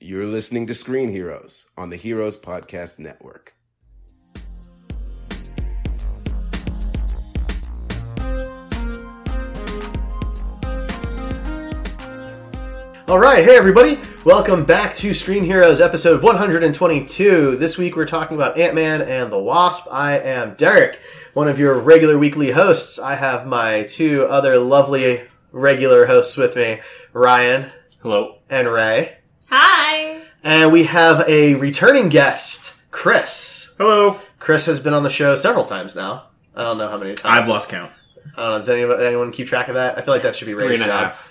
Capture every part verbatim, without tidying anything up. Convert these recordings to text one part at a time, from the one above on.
You're listening to Screen Heroes on the Heroes Podcast Network. All right, hey everybody, welcome back to Screen Heroes episode one hundred twenty-two. This week we're talking about Ant-Man and the Wasp. I am Derek, one of your regular weekly hosts. I have my two other lovely regular hosts with me, Ryan. Hello. And Ray. Hi. And we have a returning guest, Chris. Hello. Chris has been on the show several times now. I don't know how many times. I've lost count. I don't know, does anyone, anyone keep track of that? I feel like that should be Ray's Three and a job.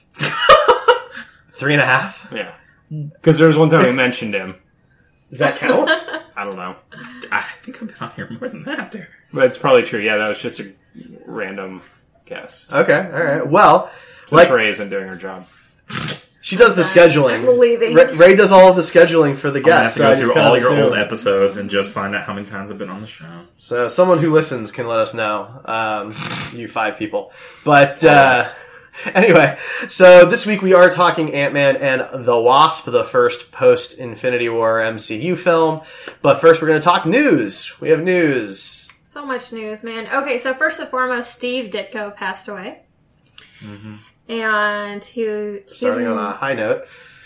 half. Three and a half? Yeah. Because there was one time we mentioned him. Does that count? I don't know. I think I've been on here more than that, Derek. But it's probably true. Yeah, that was just a random guess. Okay, alright. Well, Since like, Ray isn't doing her job. she does the scheduling. I'm leaving. Ray, Ray does all of the scheduling for the I'm gonna guests. have so I to go just through kind all of your assume. old episodes and just find out how many times I've been on the show. So someone who listens can let us know. Um, you five people. But uh, anyway, so this week we are talking Ant-Man and the Wasp, the first post-Infinity War M C U film. But first we're going to talk news. We have news. So much news, man. Okay, so first and foremost, Steve Ditko passed away. Mm-hmm. And he, he's, Starting on a high note.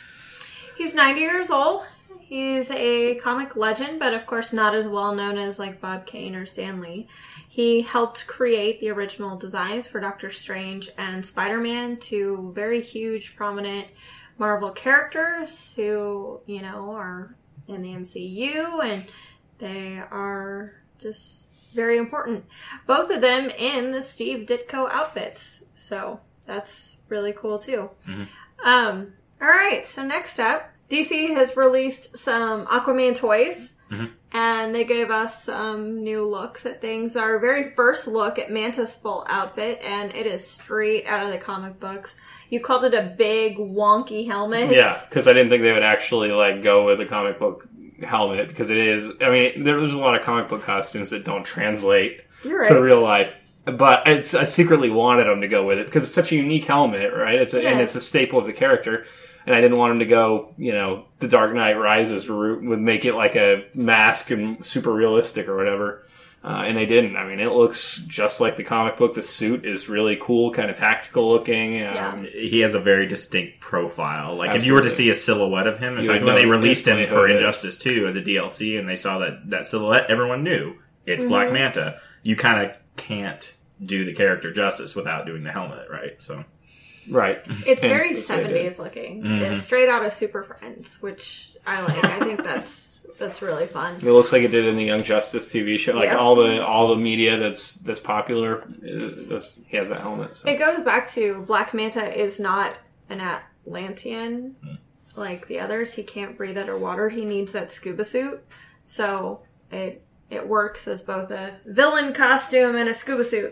he's ninety years old. He's a comic legend, but of course not as well known as like Bob Kane or Stan Lee. He helped create the original designs for Doctor Strange and Spider-Man, two very huge, prominent Marvel characters who, you know, are in the M C U, and they are just very important. Both of them in the Steve Ditko outfits. So that's really cool too. Mm-hmm. Um, all right, so next up, D C has released some Aquaman toys. Mm-hmm. And they gave us some new looks at things. Our very first look at Manta's full outfit, and it is straight out of the comic books. You called it a big, wonky helmet. Yeah, because I didn't think they would actually like go with a comic book helmet, because it is, I mean, there's a lot of comic book costumes that don't translate You're right. to real life. But it's, I secretly wanted them to go with it, because it's such a unique helmet, right? It's a, Yes. And it's a staple of the character. And I didn't want him to go, you know, the Dark Knight Rises route would make it like a mask and super realistic or whatever. Uh, and they didn't. I mean, it looks just like the comic book. The suit is really cool, kind of tactical looking. Um, Yeah. He has a very distinct profile. Like, Absolutely. if you were to see a silhouette of him, in You fact, would when they know released him instantly for who it is. Injustice two as a D L C and they saw that, that silhouette, everyone knew it's Black Manta. You kind of can't do the character justice without doing the helmet, right? So... Right. It's Hence very the seventies looking. Mhm. It's straight out of Super Friends, which I like. I think that's that's really fun. It looks like it did in the Young Justice T V show. Like Yeah. all the all the media that's that's popular, uh, that's, he has that helmet. So. It goes back to Black Manta is not an Atlantean like the others. He can't breathe underwater. He needs that scuba suit. So it it works as both a villain costume and a scuba suit.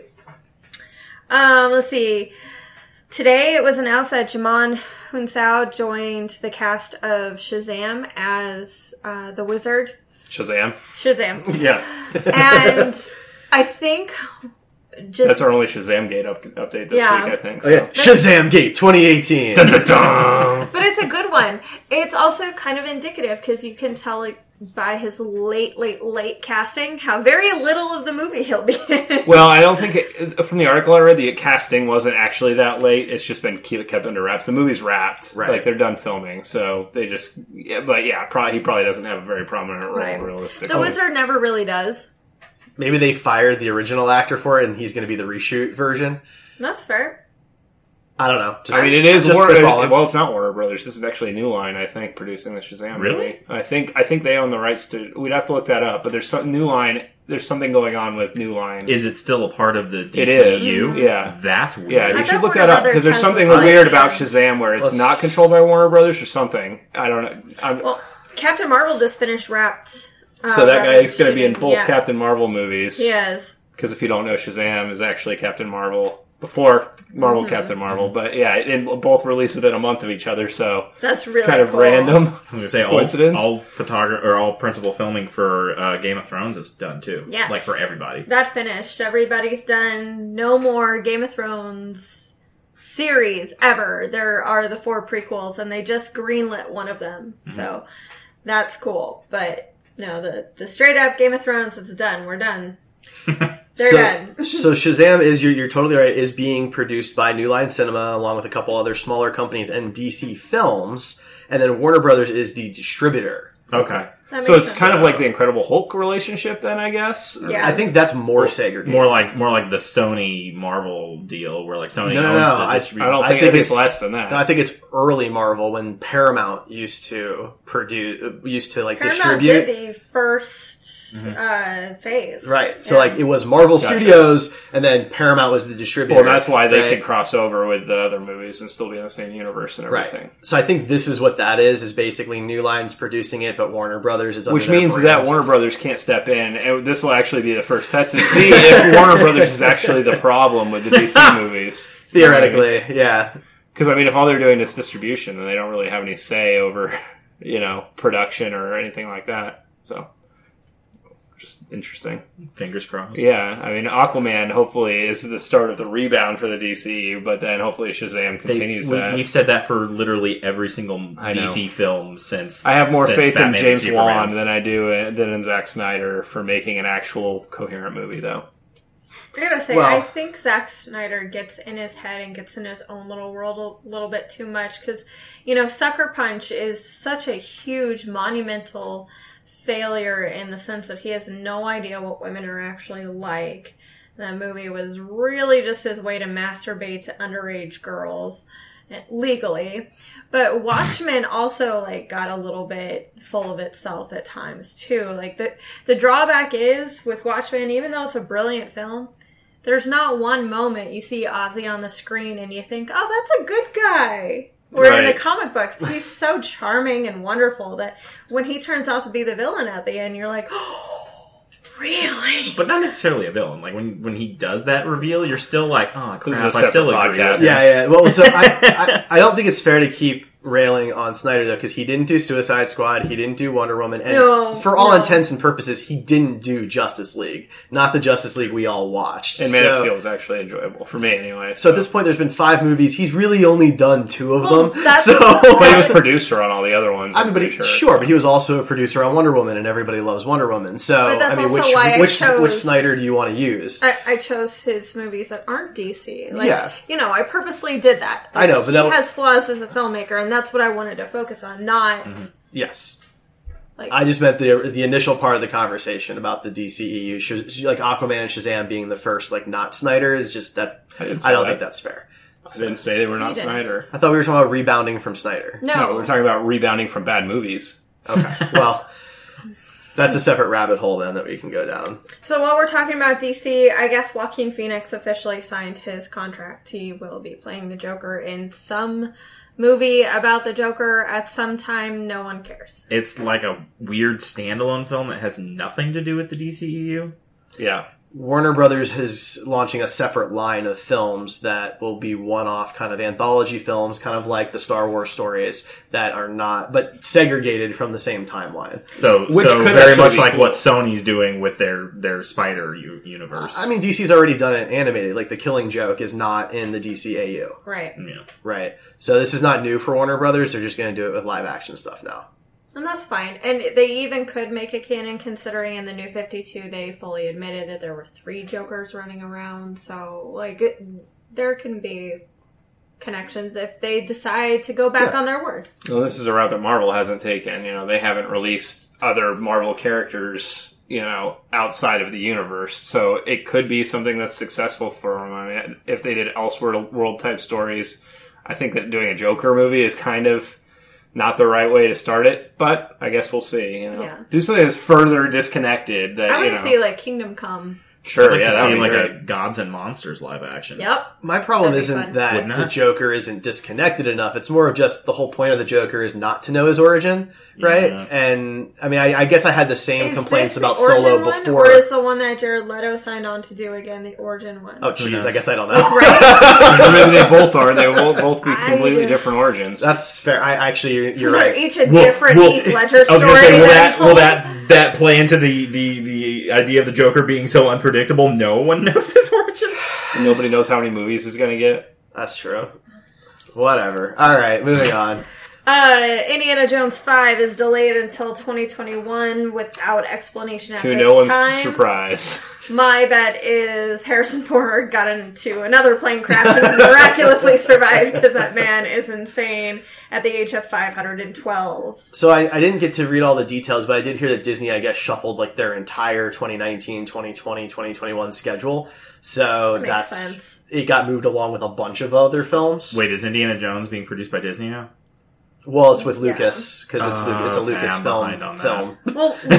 Um, let's see. Today it was announced that Jamon Hunsao joined the cast of Shazam as uh, the Wizard. Shazam. Shazam. Yeah. And I think just... That's our only Shazam Gate up, update this Yeah. week, I think. Oh, yeah. Shazam Gate twenty eighteen. But it's a good one. It's also kind of indicative because you can tell like by his late, late, late casting how very little of the movie he'll be in. Well, I don't think it, from the article I read, the casting wasn't actually that late. It's just been keep, kept under wraps. The movie's wrapped, Right. Like they're done filming, so they just. Yeah, but yeah, probably, he probably doesn't have a very prominent role, Right. realistically. The Wizard never really does. Maybe they fired the original actor for it and he's going to be the reshoot version. That's fair. I don't know. Just, I mean, it is just Warner. spitballing. Well, it's not Warner Brothers. This is actually a New Line, I think, producing the Shazam Really? movie. I think I think they own the rights to. We'd have to look that up. But there's some New Line. There's something going on with New Line. Is it still a part of the D It C U? is. Yeah. That's weird. Yeah, I you bet should look Warner that up Brothers because there's has something this weird idea. about Shazam where it's Let's- not controlled by Warner Brothers or something. I don't know. I'm, Well, Captain Marvel just finished wrapped. Uh, so that guy wrapped is going to be in shooting. both Yeah. Captain Marvel movies. He is. Because if you don't know, Shazam is actually Captain Marvel before Marvel Mm-hmm. Captain Marvel. But yeah, it, it both released within a month of each other, so That's really kind of cool. random. I'm going to say all, Coincidence? all photography or all principal filming for uh, Game of Thrones is done too. Yes. Like for everybody. That finished. Everybody's done. No more Game of Thrones series ever. There are the four prequels, and they just greenlit one of them. Mm-hmm. So that's cool. But no, the, the straight up Game of Thrones, it's done. We're done. They're so, done. So Shazam is, you're, you're totally right, is being produced by New Line Cinema along with a couple other smaller companies and D C Films. And then Warner Brothers is the distributor. Okay. That So makes it's sense. kind of like the Incredible Hulk relationship then, I guess? Yeah. I think that's more segregated. More like more like the Sony Marvel deal, where like Sony No, no, owns no, the I- distribution. I don't I think, think it's, it's- less than that. No, I think it's early Marvel when Paramount used to produce, used to like Paramount distribute. did the first uh, phase. Right. So Yeah. like it was Marvel Gotcha. Studios and then Paramount was the distributor. well, that's why they right? could cross over with the other movies and still be in the same universe and everything. Right. So I think this is what that is, is basically New Line's producing it, but Warner Brothers is under Which their means brand. that Warner Brothers can't step in, and this will actually be the first test to see if Warner Brothers is actually the problem with the D C movies. Theoretically, yeah. Because, I mean, if all they're doing is distribution, then they don't really have any say over, you know, production or anything like that. So, just interesting. Fingers crossed. Yeah, I mean, Aquaman hopefully is the start of the rebound for the D C U, but then hopefully Shazam They, continues we, that. we've said that for literally every single I know. D C film since. I have more since faith in Batman and James Superman. Wan than I do in, than in Zack Snyder for making an actual coherent movie, though. I gotta say, Well- I think Zack Snyder gets in his head and gets in his own little world a little bit too much because, you know, Sucker Punch is such a huge, monumental failure in the sense that he has no idea what women are actually like. That movie was really just his way to masturbate to underage girls legally. But Watchmen also like got a little bit full of itself at times too. Like the the drawback is with Watchmen, even though it's a brilliant film, there's not one moment you see Ozzy on the screen and you think, oh, that's a good guy. Where in the Right. comic books, he's so charming and wonderful that when he turns out to be the villain at the end, you're like, oh, really? But not necessarily a villain. Like when when he does that reveal, you're still like, oh This is crap, a I still separate agree. podcast. with it. Yeah, yeah. Well, so I, I, I don't think it's fair to keep railing on Snyder though, because he didn't do Suicide Squad, he didn't do Wonder Woman, and No, for all no. intents and purposes, he didn't do Justice League, not the Justice League we all watched. And Man of So- Steel was actually enjoyable for me, anyway. So at this point, there's been five movies. He's really only done two of Well, them. that's- So, But he was producer on all the other ones. I I'm mean, but he, pretty sure. but he was also a producer on Wonder Woman, and everybody loves Wonder Woman. So, But that's I mean, also which why I which chose- which Snyder do you want to use? I, I chose his movies that aren't D C. Like, Yeah. you know, I purposely did that. I know, but he that- has flaws as a filmmaker, and that's what I wanted to focus on, not Yes. like. I just meant the the initial part of the conversation about the D C E U, Sh- like Aquaman and Shazam being the first, like not Snyder, is just that. I I, didn't say don't that. think that's fair. I didn't say they were not You didn't. Snyder. I thought we were talking about rebounding from Snyder. no, No, we're talking about rebounding from bad movies. Okay, well, that's a separate rabbit hole then that we can go down. So while we're talking about D C, I guess Joaquin Phoenix officially signed his contract. He will be playing the Joker in some movie about the Joker at some time. No one cares. It's like a weird standalone film that has nothing to do with the D C E U. Yeah. Warner Brothers is launching a separate line of films that will be one-off kind of anthology films, kind of like the Star Wars stories that are not, but segregated from the same timeline. So, Which so could very actually much be like cool. what Sony's doing with their their Spider u- universe. I mean, D C's already done it animated. Like, The Killing Joke is not in the D C A U, Right. yeah. right? So this is not new for Warner Brothers. They're just going to do it with live-action stuff now. And that's fine. And they even could make it canon considering in the New fifty-two they fully admitted that there were three Jokers running around. So, like, it, there can be connections if they decide to go back Yeah. on their word. Well, this is a route that Marvel hasn't taken. You know, they haven't released other Marvel characters, you know, outside of the universe. So it could be something that's successful for them. I mean, if they did Elseworld type stories, I think that doing a Joker movie is kind of not the right way to start it. But I guess we'll see. You know, Yeah. do something that's further disconnected. That, I you want know, to see, like, Kingdom Come. sure, I'd like yeah, to that see would be like great. a Gods and Monsters live action. Yep. My problem That'd be isn't fun. that Wouldn't the it? Joker isn't disconnected enough. It's more of just the whole point of the Joker is not to know his origin, right? Yeah. And I mean, I, I guess I had the same Is complaints this the about Origin Solo one, before. or is the one that Jared Leto signed on to do again the Origin one? Oh, Who jeez, knows? I guess I don't know. I mean, they both are. They will both be I- completely different origins. That's fair. I actually, you're, you're They're right. each a Will- different will- Heath Ledger I was story. going to say, will that that he will told. that that play into the, the the idea of the Joker being so unpredictable? No one knows his origin. Nobody knows how many movies he's going to get. That's true. Whatever. All right, moving on. Uh, Indiana Jones five is delayed until twenty twenty-one without explanation at To this no one's time. surprise. My bet is Harrison Ford got into another plane crash and miraculously survived because that man is insane at the age of five hundred twelve. So I, I didn't get to read all the details, but I did hear that Disney, I guess, shuffled like their entire twenty nineteen, twenty twenty, twenty twenty-one schedule. So That makes that's sense. it got moved along with a bunch of other films. Wait, is Indiana Jones being produced by Disney now? Well, it's with Yeah. Lucas because it's, Oh, it's a okay, Lucas I'm film. behind on that. film. Well, look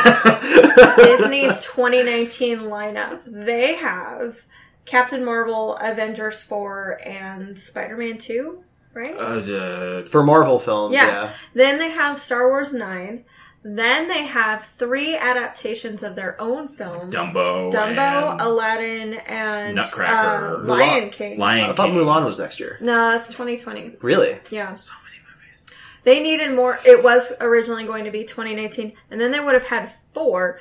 at Disney's twenty nineteen lineup. They have Captain Marvel, Avengers four, and Spider-Man two, right? Uh, uh, For Marvel films, Yeah. yeah. Then they have Star Wars nine. Then they have three adaptations of their own films. Dumbo. Dumbo, and Aladdin, and Nutcracker. uh, Lion King. Lion I thought King. Mulan was next year. No, that's twenty twenty. Really? Yeah. So many movies. They needed more. It was originally going to be twenty nineteen, and then they would have had four,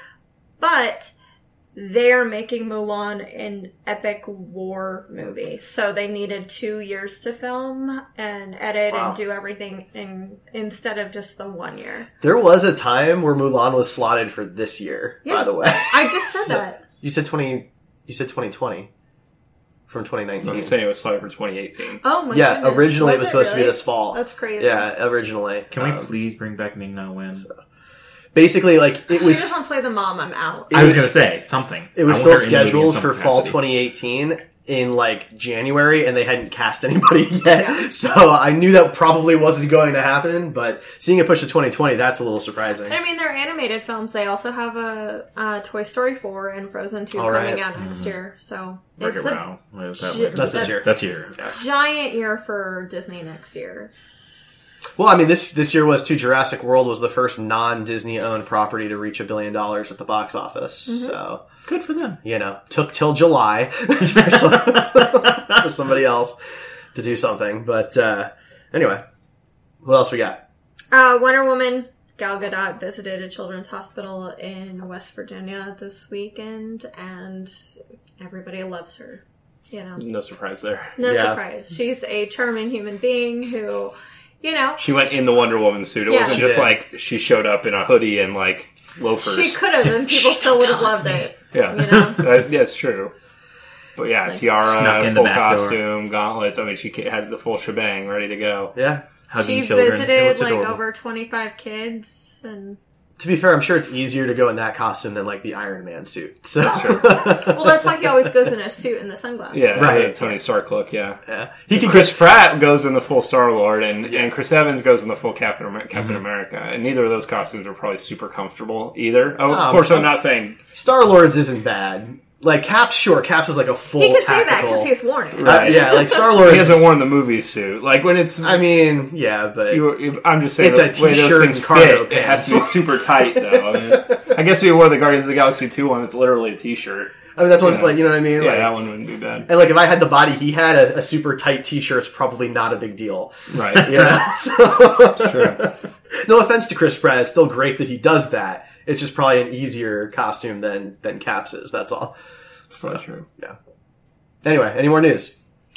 but they are making Mulan an epic war movie. So they needed two years to film and edit Wow. and do everything in, instead of just the one year. There was a time where Mulan was slotted for this year, Yeah. by the way. I just said So- that. You said twenty. You said twenty twenty from twenty nineteen. I'm saying it was slated for twenty eighteen. Oh my Yeah, goodness. originally it was supposed to be really? this fall. That's crazy. Yeah, originally. Can we Um, please bring back Ming Na Wen? basically, like it She was. doesn't play the mom, I'm out. It I was, was- going to say something. It was I still want her in the movie in scheduled some for fall capacity. twenty eighteen in like January, and they hadn't cast anybody yet. Yeah. So I knew that probably wasn't going to happen. But seeing it push to twenty twenty, that's a little surprising. I mean, they're animated films. They also have a, a Toy Story four and Frozen two All coming right. out next year. So Wreck-It it's a Ralph. What is that Shit. one? That's this year. That's here. giant year for Disney next year. Well, I mean, this this year was too. Jurassic World was the first non-Disney owned property to reach a billion dollars at the box office. Mm-hmm. So Good for them. you know, took till July for, some, for somebody else to do something. But uh, anyway, what else we got? Uh, Wonder Woman, Gal Gadot visited a children's hospital in West Virginia this weekend, and everybody loves her. You know, No surprise there. no Yeah. surprise. She's a charming human being who, you know, She went in the Wonder Woman suit. It Yeah. wasn't She just did. like she showed up in a hoodie and like loafers. she could have, and people still would have loved it. Yeah, You know? Uh, yeah, it's true. But yeah, Like, tiara, snuck in the full back door. costume, gauntlets. I mean, she ca- had the full shebang ready to go. Yeah. Hugging She children. It visited looks like adorable. over twenty-five kids, and To be fair, I'm sure it's easier to go in that costume than like the Iron Man suit. So well, that's why he always goes in a suit and the sunglasses. Yeah, Right. the Tony Stark look. Yeah, yeah, he can Chris Pratt goes in the full Star Lord, and, Yeah. and Chris Evans goes in the full Captain Amer- Captain Mm-hmm. America. And neither of those costumes are probably super comfortable either. Oh, No, of course, I'm I'm- not saying Star Lord's isn't bad. Like Caps, sure, Caps is like a full He could say that tactical. because he's worn it. Uh, Right. yeah, like Star Lord. he hasn't worn the movie suit. Like when it's. I mean, yeah, but You, you- I'm just saying, It's a the way those t-shirt things and cargo fit, it has to be pants. super tight, though. I, mean, I guess if you wore the Guardians of the Galaxy two one, it's literally a t-shirt. I mean that's what's Yeah. like. You know what I mean? Yeah, Like, that one wouldn't be bad. and like if I had the body he had, a, a super tight T-shirt's probably not a big deal. Right. You know? So- True. no offense to Chris Pratt, it's still great that he does that. It's just probably an easier costume than than Caps is. That's all. That's true. Yeah. Anyway, any more news?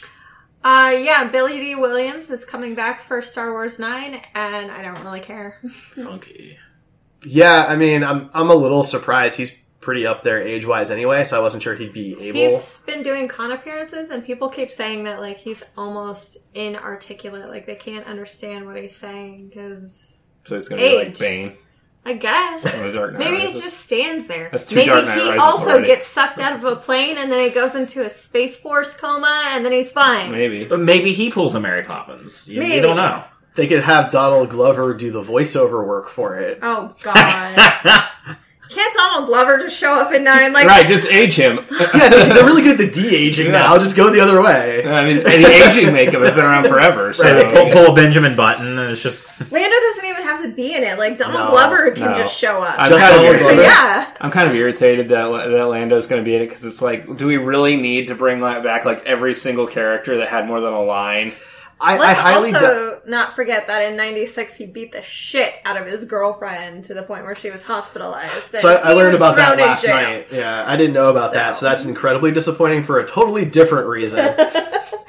Uh, yeah, Billy D. Williams is coming back for Star Wars nine, and I don't really care. Funky. Yeah, I mean, I'm I'm a little surprised. He's pretty up there age wise anyway, so I wasn't sure he'd be able. He's been doing con appearances, and people keep saying that like he's almost inarticulate, like they can't understand what he's saying because So it's going to be like Age. Bane. I guess Oh, the Dark Knight maybe he Rises. just stands there. That's two Maybe Dark Knight he Rises also already. gets sucked out of a plane, and then he goes into a space force coma, and then he's fine. Maybe. But maybe he pulls a Mary Poppins. You, you Maybe. don't know. They could have Donald Glover do the voiceover work for it. Oh God! Can't Donald Glover just show up in nine? Like Right, just age him. Yeah, they're, they're really good at the de-aging Yeah. now. Just go the other way. I mean, and the aging makeup has been around forever. So Right. Pull, pull a Benjamin Button, and it's just. Lando doesn't even have to be in it. Like Donald No, Glover can no. just show up. I'm Just kind of Donald irritated. Glover? yeah. I'm kind of irritated that that Lando's going to be in it because it's like, do we really need to bring that back? Like every single character that had more than a line. I, I Let's highly doubt. also not forget that in ninety-six he beat the shit out of his girlfriend to the point where she was hospitalized. and So I, I he learned was about that thrown in last jail. night. Yeah, I didn't know about that, So. so that's incredibly disappointing for a totally different reason.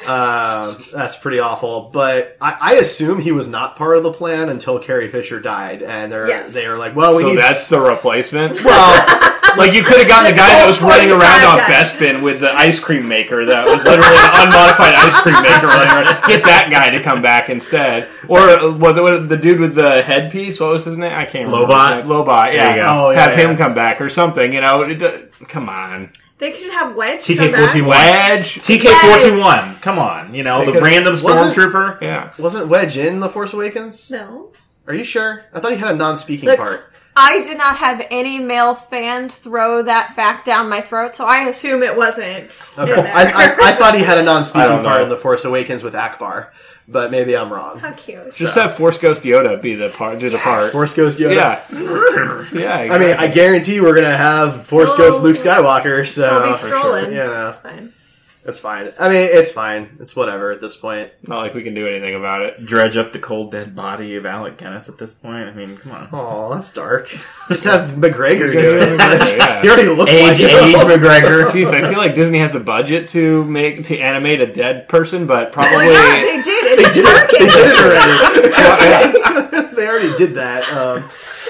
Uh, that's pretty awful. But I, I assume he was not part of the plan until Carrie Fisher died, and they're Yes. they were like, "Well, we So need." that's s- the replacement? well, Like, you could have gotten the guy that was running around on guy. Bespin with the ice cream maker that was literally an unmodified ice cream maker running around. Get that guy to come back instead. Or uh, what, the, what, the dude with the headpiece, what was his name? I can't remember. Lobot? his name. Lobot, yeah. There you go. Oh, yeah, Have yeah. him come back or something, you know. It, uh, come on. They could have Wedge. T K come back. fourteen Wedge? T K four two one. Come on. You know, They the could- random wasn't- stormtrooper. Yeah. wasn't Wedge in The Force Awakens? No. Are you sure? I thought he had a non-speaking Look, part. I did not have any male fans throw that fact down my throat, so I assume it wasn't. Okay. in there. I, I, I thought he had a I non-speaking don't know. part in The Force Awakens with Akbar, but maybe I'm wrong. How cute. Just have Force Ghost Yoda be the part, do the part. Force Ghost Yoda. Yeah. Yeah, exactly. I mean, I guarantee we're gonna have Force Oh. Ghost Luke Skywalker, so I'll be for strolling. you know, It's fine. it's fine. I mean, it's fine. It's whatever at this point. Not like we can do anything about it. Dredge up the cold dead body of Alec Guinness at this point. I mean, come on. Oh, that's dark. Just have McGregor do it. Yeah. He already looks Age- like it. age McGregor. Jeez, I feel like Disney has the budget to make to animate a dead person, but probably Well, yeah, they did. They It's did it. They did it Well, already. They already did that. Um,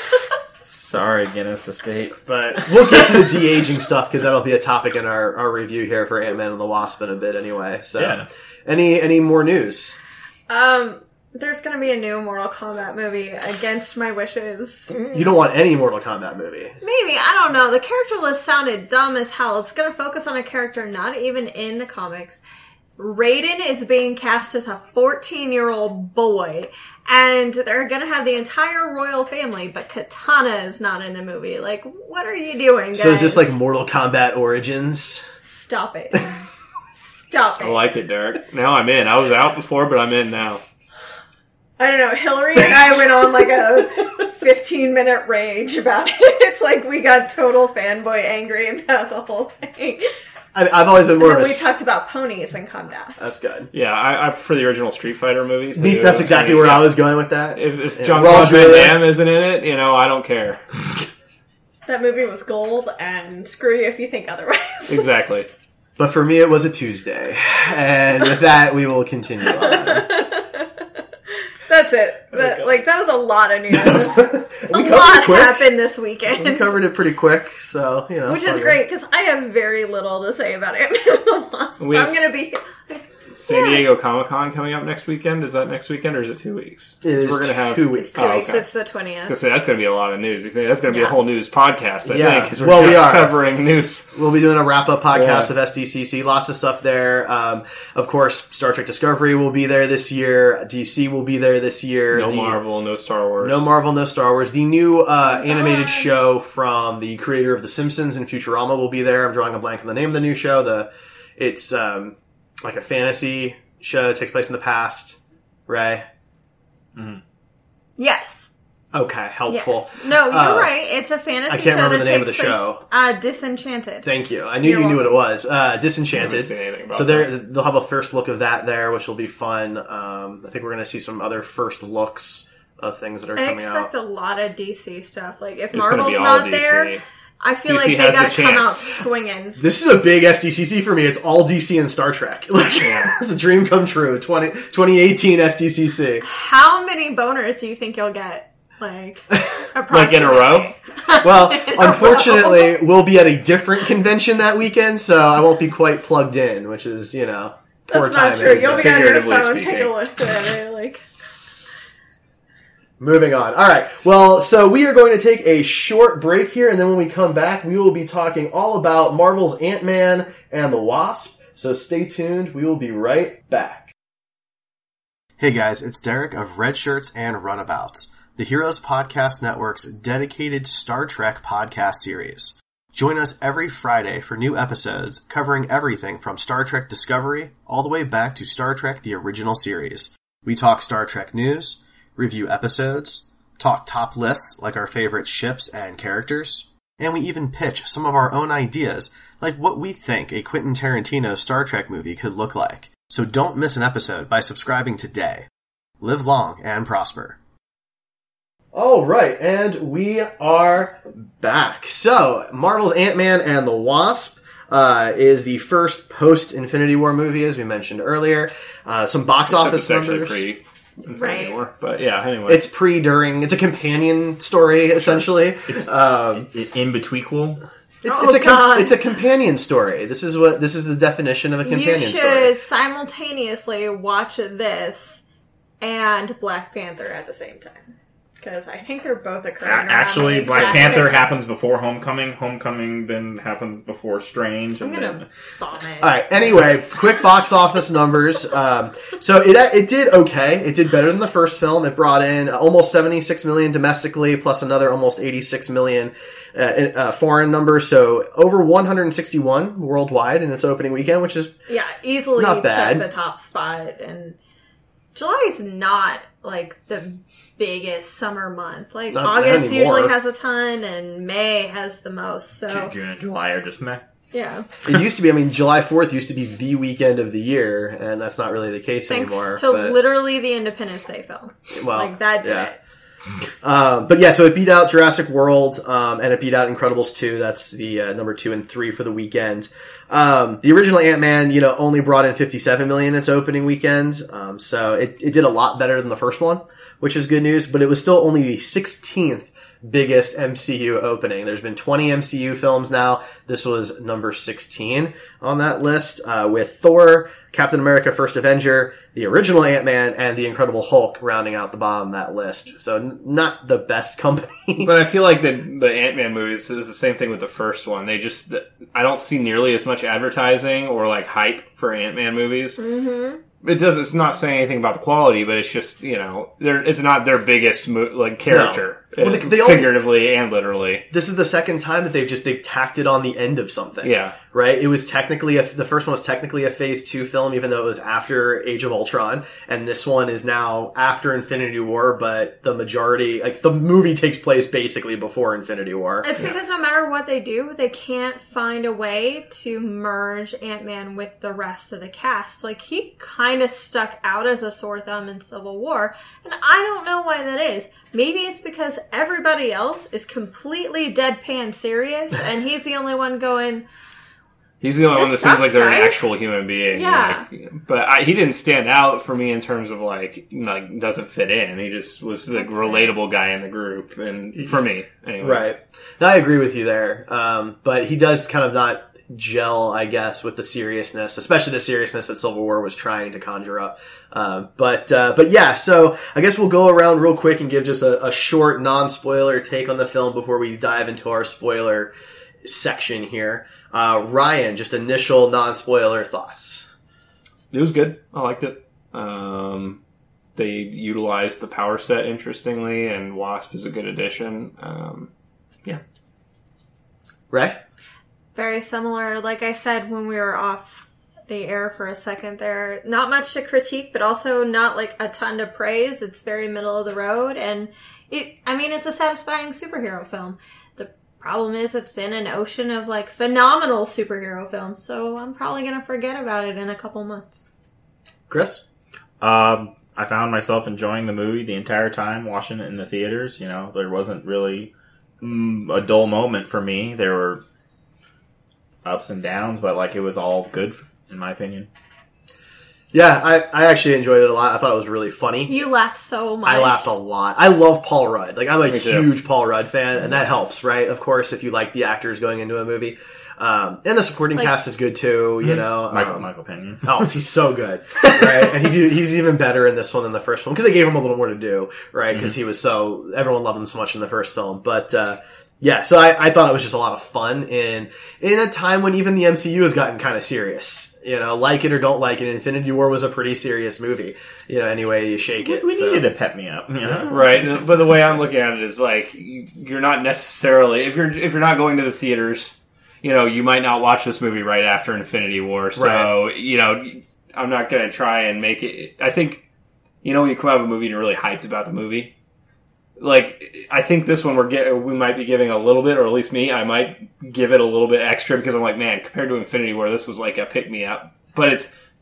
Sorry, Guinness Estate. but we'll get to the de-aging stuff because that'll be a topic in our, our review here for Ant-Man and the Wasp in a bit anyway. So, Yeah. any any more news? Um, there's going to be a new Mortal Kombat movie against my wishes. You don't want any Mortal Kombat movie. Maybe, I don't know. The character list sounded dumb as hell. It's going to focus on a character not even in the comics. Raiden is being cast as a fourteen-year-old boy, and they're going to have the entire royal family, but Katana is not in the movie. Like, what are you doing, guys? So is this like Mortal Kombat Origins? Stop it. Stop it. I like it, Derek. Now I'm in. I was out before, but I'm in now. I don't know, Hillary and I went on like a fifteen minute rage about it. It's like we got total fanboy angry about the whole thing. I, I've always been And more then of a... we s- talked about ponies and calm down. That's good. Yeah, I, I prefer the original Street Fighter movies. Me- That's exactly where I was going with that. If, if Yeah. John Raw Claude Van Julia. Damme isn't in it, you know, I don't care. That movie was gold, and screw you if you think otherwise. Exactly. But for me, it was a Tuesday. And with that, we will continue on. That's it. That, like, that was a lot of news. we a covered lot it quick. happened this weekend. We covered it pretty quick, so, you know. Which is all great, because I have very little to say about Ant-Man and the Wasp. We I'm have going to be... San Yeah. Diego Comic Con coming up next weekend. Is that next weekend or is it two weeks? It is We're gonna have two weeks. It's, Oh, okay. it's the I was twentieth. gonna say that's gonna be a lot of news. You think that's gonna be Yeah. a whole news podcast? I Yeah. think. 'Cause we're Well, we just are. covering news. We'll be doing a wrap-up podcast Yeah. of S D C C. Lots of stuff there. Um, of course, Star Trek Discovery will be there this year. D C will be there this year. No The- Marvel, no Star Wars. No Marvel, no Star Wars. The new uh, animated show from the creator of The Simpsons and Futurama will be there. I'm drawing a blank on the name of the new show. The It's um, like a fantasy show that takes place in the past. Ray? Yes. Okay, helpful. Yes. No, you're Uh, right. It's a fantasy I can't show remember that the name of takes the place- show. Uh, Disenchanted. Thank you. I knew You're you knew what it welcome. was. Uh, I haven't Disenchanted. seen anything about So they're, that. they'll have a first look of that there, which will be fun. Um, I think we're going to see some other first looks of things that are I coming expect out. a lot of D C stuff. Like, if It's gonna Marvel's be all not D C. there, I feel D C like they has the gotta come out chance. swinging. This is a big S D C C for me. It's all D C and Star Trek. Like, Yeah. it's a dream come true. twenty, twenty eighteen S D C C. How many boners do you think you'll get? Like, Like in a row? approximately? Well, In a unfortunately, we'll be at a different convention that weekend, so I won't be quite plugged in, which is, you know, poor That's not timing. true. You'll be on your Figuratively phone, take speaking. a look at it. Like, Moving on. All right. Well, so we are going to take a short break here, and then when we come back, we will be talking all about Marvel's Ant-Man and the Wasp. So stay tuned. We will be right back. Hey guys, it's Derek of Red Shirts and Runabouts, the Heroes Podcast Network's dedicated Star Trek podcast series. Join us every Friday for new episodes covering everything from Star Trek Discovery all the way back to Star Trek the original series. We talk Star Trek news, review episodes, talk top lists like our favorite ships and characters, and we even pitch some of our own ideas, like what we think a Quentin Tarantino Star Trek movie could look like. So don't miss an episode by subscribing today. Live long and prosper. All right, and we are back. So, Marvel's Ant-Man and the Wasp. uh, is the first post-Infinity War movie, as we mentioned earlier. Uh, some box Except office it's actually numbers. Pre- Right. War. But yeah, anyway. It's pre, during. It's a companion story, essentially. It's Um, in betweequel. It's, Oh, it's a com- God. it's a companion story. This is what this is the definition of a You companion should story. simultaneously watch this and Black Panther at the same time. Because I think they're both A- occurring. around Actually, the Black exact Panther same- happens before Homecoming. Homecoming then happens before Strange. I'm And gonna then, vomit. All right. Anyway, quick box office numbers. Um, so it it did okay. It did better than the first film. It brought in almost seventy-six million domestically, plus another almost eighty-six million uh, in, uh, foreign numbers. So over one hundred sixty-one worldwide in its opening weekend, which is Yeah, easily Not bad. took the top spot. And July is not like the biggest summer month. Like Not August anymore. usually has a ton, and May has the most. So June, June and July are just meh. yeah, it used to be. I mean, July fourth used to be the weekend of the year, and that's not really the case thanks anymore. to but, literally the Independence Day film. well, Like that did yeah. it. Um, but yeah, so it beat out Jurassic World, um, and it beat out Incredibles two. That's the uh, number two and three for the weekend. Um, the original Ant-Man, you know, only brought in fifty-seven million its opening weekend. Um, so it, it did a lot better than the first one, which is good news, but it was still only the sixteenth biggest M C U opening. There's been twenty M C U films now. This was number sixteen on that list, uh, with Thor, Captain America First Avenger, the original Ant-Man, and the Incredible Hulk rounding out the bottom of that list. So n- not the best company. But I feel like the the Ant-Man movies is the same thing with the first one. They just I don't see nearly as much advertising or like hype for Ant-Man movies. Mm-hmm. It does. It's not saying anything about the quality, but it's just you know, they're, it's not their biggest mo- like character, No. Well, uh, they- they only- figuratively and literally. This is the second time that they've just they've tacked it on the end of something. Yeah. Right? It was technically a, the first one was technically a phase two film, even though it was after Age of Ultron, and this one is now after Infinity War, but the majority, like the movie takes place basically before Infinity War. It's because no matter what they do, they can't find a way to merge Ant-Man with the rest of the cast. Like, he kind of stuck out as a sore thumb in Civil War, and I don't know why that is. Maybe it's because everybody else is completely deadpan serious, and he's the only one going, He's the only one that This seems sucks, like they're an guys. actual human being. Yeah. Like, but I, he didn't stand out for me in terms of like like doesn't fit in. He just was the That's relatable guy in the group, and for me anyway. Right. No, I agree with you there. Um, but he does kind of not gel, I guess, with the seriousness, especially the seriousness that Civil War was trying to conjure up. Um, but uh, but yeah, so I guess we'll go around real quick and give just a, a short, non-spoiler take on the film before we dive into our spoiler section here. Uh, Ryan, just initial non-spoiler thoughts. It was good. I liked it. Um, they utilized the power set interestingly, and Wasp is a good addition. Um, yeah. Ray? very similar. Like I said when we were off the air for a second there, not much to critique, but also not like a ton to praise. It's very middle of the road, and it, I mean, it's a satisfying superhero film. The problem is it's in an ocean of like phenomenal superhero films, so I'm probably going to forget about it in a couple months. Chris? Um, I found myself enjoying the movie the entire time, watching it in the theaters. You know, there wasn't really mm, a dull moment for me. There were ups and downs, but like it was all good, in my opinion. Yeah, I, I actually enjoyed it a lot. I thought it was really funny. You laughed so much. I laughed a lot. I love Paul Rudd. Like, I'm a Me too. huge Paul Rudd fan, and that helps, right? Of course, if you like the actors going into a movie. Um, and the supporting Like- cast is good too, you know. Michael um, Michael Pena. Oh, he's so good, right? And he's e- he's even better in this one than the first one because they gave him a little more to do, right? Because he was so everyone loved him so much in the first film. But uh, yeah, so I, I thought it was just a lot of fun in in a time when even the M C U has gotten kind of serious. You know, like it or don't like it, Infinity War was a pretty serious movie. You know, any way you shake it. We so. needed to pep me up. You know? Right, but the way I'm looking at it is like you- you're not necessarily if you're if you're not going to the theaters, you know, you might not watch this movie right after Infinity War. So Right. you know, I'm not going to try and make it. I think you know when you come out of a movie and you're really hyped about the movie, like I think this one we're get, we might be giving a little bit, or at least me, I might give it a little bit extra because I'm like, man, compared to Infinity War, this was like a pick me up. But it's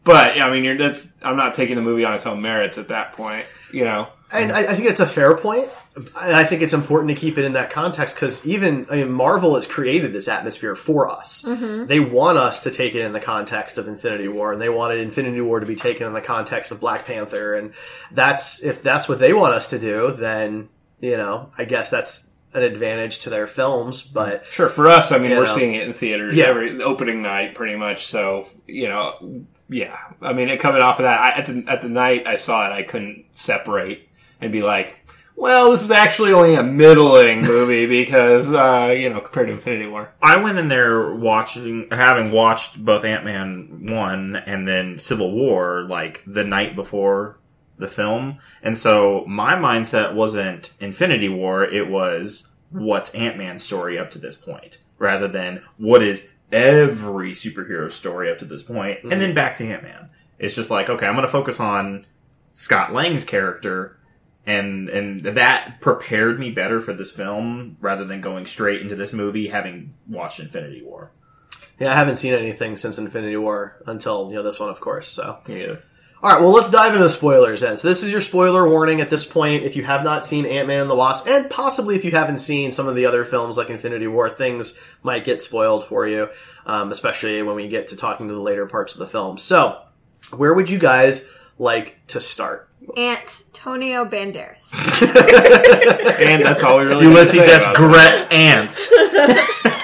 But yeah, I mean, you're, that's I'm not taking the movie on its own merits at that point, you know. And I, I think it's a fair point, and I think it's important to keep it in that context because even I mean, Marvel has created this atmosphere for us. Mm-hmm. They want us to take it in the context of Infinity War, and they wanted Infinity War to be taken in the context of Black Panther, and that's if that's what they want us to do, then you know, I guess that's an advantage to their films. But sure, for us, I mean, we're know. seeing it in theaters Yeah. every opening night, pretty much. So you know. Yeah, I mean, coming off of that, I, at the at the night I saw it, I couldn't separate and be like, "Well, this is actually only a middling movie because uh, you know, compared to Infinity War." I went in there watching, having watched both Ant-Man one and then Civil War, like the night before the film, and so my mindset wasn't Infinity War; it was what's Ant-Man's story up to this point, rather than what is every superhero story up to this point, and then back to Ant-Man. It's just like, okay, I'm going to focus on Scott Lang's character, and and that prepared me better for this film rather than going straight into this movie having watched Infinity War. yeah, I haven't seen anything since Infinity War until you know this one, of course. So Yeah. all right, well, let's dive into spoilers then. So this is your spoiler warning at this point. If you have not seen Ant-Man and the Wasp, and possibly if you haven't seen some of the other films like Infinity War, things might get spoiled for you, um, especially when we get to talking to the later parts of the film. So, where would you guys like to start? Antonio Banderas. And that's all we really Ulysses need to say S. about Gret Ant.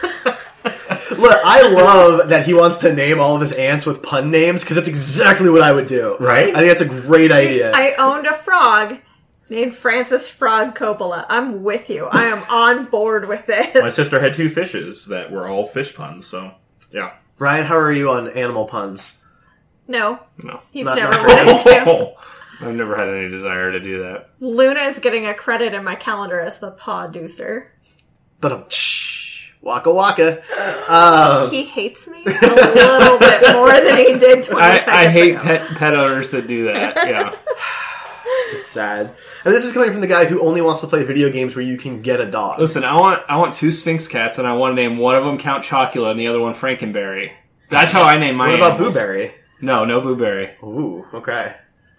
Look, I love that he wants to name all of his ants with pun names, because that's exactly what I would do. Right? I think that's a great idea. I owned a frog named Francis Frog Coppola. I'm with you. I am on board with My this. sister had two fishes that were all fish puns, so yeah. Ryan, how are you on animal puns? No, No, you've Not- never not wanted to. Oh, I've never had any desire to do that. Luna is getting a credit in my calendar as the producer. But um, shh, waka waka. Um, He hates me a little bit more than he did twenty I, seconds I hate ago. pet pet owners that do that. Yeah. it's sad. And this is coming from the guy who only wants to play video games where you can get a dog. Listen, I want I want two Sphinx cats, and I want to name one of them Count Chocula and the other one Frankenberry. That's how I name my What about animals. Boo Berry? No, no Boo Berry. Ooh, okay.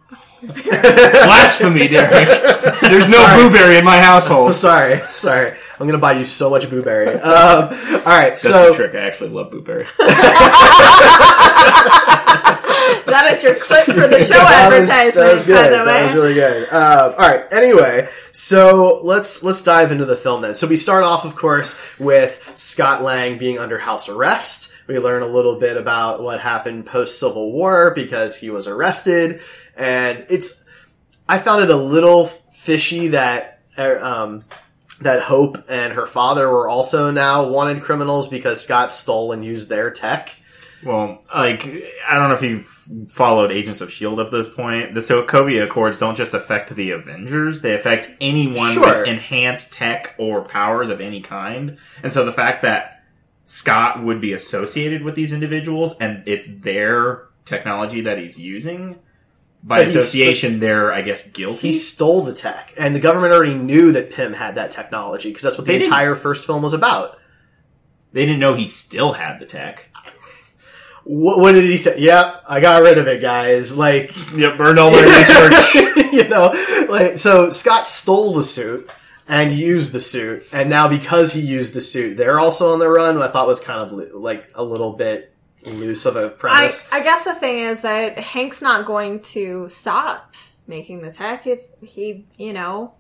Blasphemy, Derek. There's no Sorry. Boo Berry in my I'm household. sorry, sorry. I'm gonna buy you so much Boo Berry. Um, all right, That's so the trick. I actually love Boo Berry. That is your clip for the show that was, advertisement, that was by good. the That way. was really good. Uh, all right. Anyway, so let's let's dive into the film then. So we start off, of course, with Scott Lang being under house arrest. We learn a little bit about what happened post Civil War because he was arrested, and it's. I found it a little fishy that uh, um, that Hope and her father were also now wanted criminals because Scott stole and used their tech. well, like, I don't know if you've followed Agents of S H I E L D up to this point. The Sokovia Accords don't just affect the Avengers, they affect anyone Sure. with enhanced tech or powers of any kind. And so the fact that Scott would be associated with these individuals and it's their technology that he's using, by But he's- association, they're, I guess, guilty. He stole the tech, and the government already knew that Pym had that technology because that's what the They didn't- entire first film was about. They didn't know he still had the tech. What, what did he say? Yep, I got rid of it, guys. Like, Yep, burned all my research. you know, like so. Scott stole the suit and used the suit, and now because he used the suit, they're also on the run. What I thought was kind of lo- like a little bit loose of a I, premise. I guess the thing is that Hank's not going to stop making the tech if he, you know,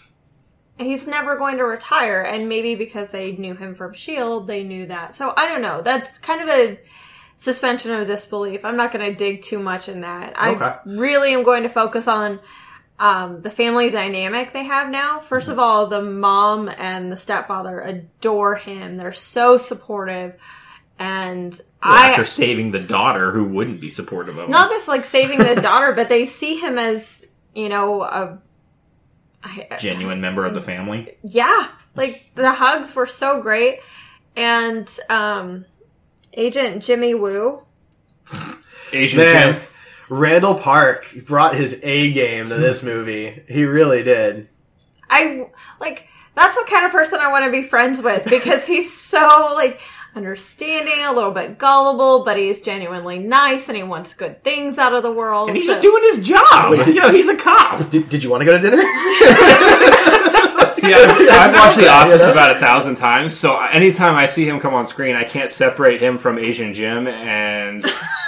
he's never going to retire. And maybe because they knew him from S H I E L D, they knew that. So I don't know. That's kind of a suspension of disbelief. I'm not going to dig too much in that. Okay. I really am going to focus on um, the family dynamic they have now. First of all, the mom and the stepfather adore him. They're so supportive. And Well, I, after saving the daughter, who wouldn't be supportive of him? not just like saving the daughter, but they see him as, you know, a I- Genuine member of the family. yeah, like the hugs were so great. And um, Agent Jimmy Woo, Asian Man, Jim. Randall Park brought his A game to this movie. He really did. I like that's the kind of person I want to be friends with because he's so like understanding, a little bit gullible, but he's genuinely nice and he wants good things out of the world. And he's so- just doing his job. Wait, you know, he's a cop. Did, did you want to go to dinner? See, I've, I've watched The that, Office you know? about a thousand times, so anytime I see him come on screen, I can't separate him from Asian Jim. And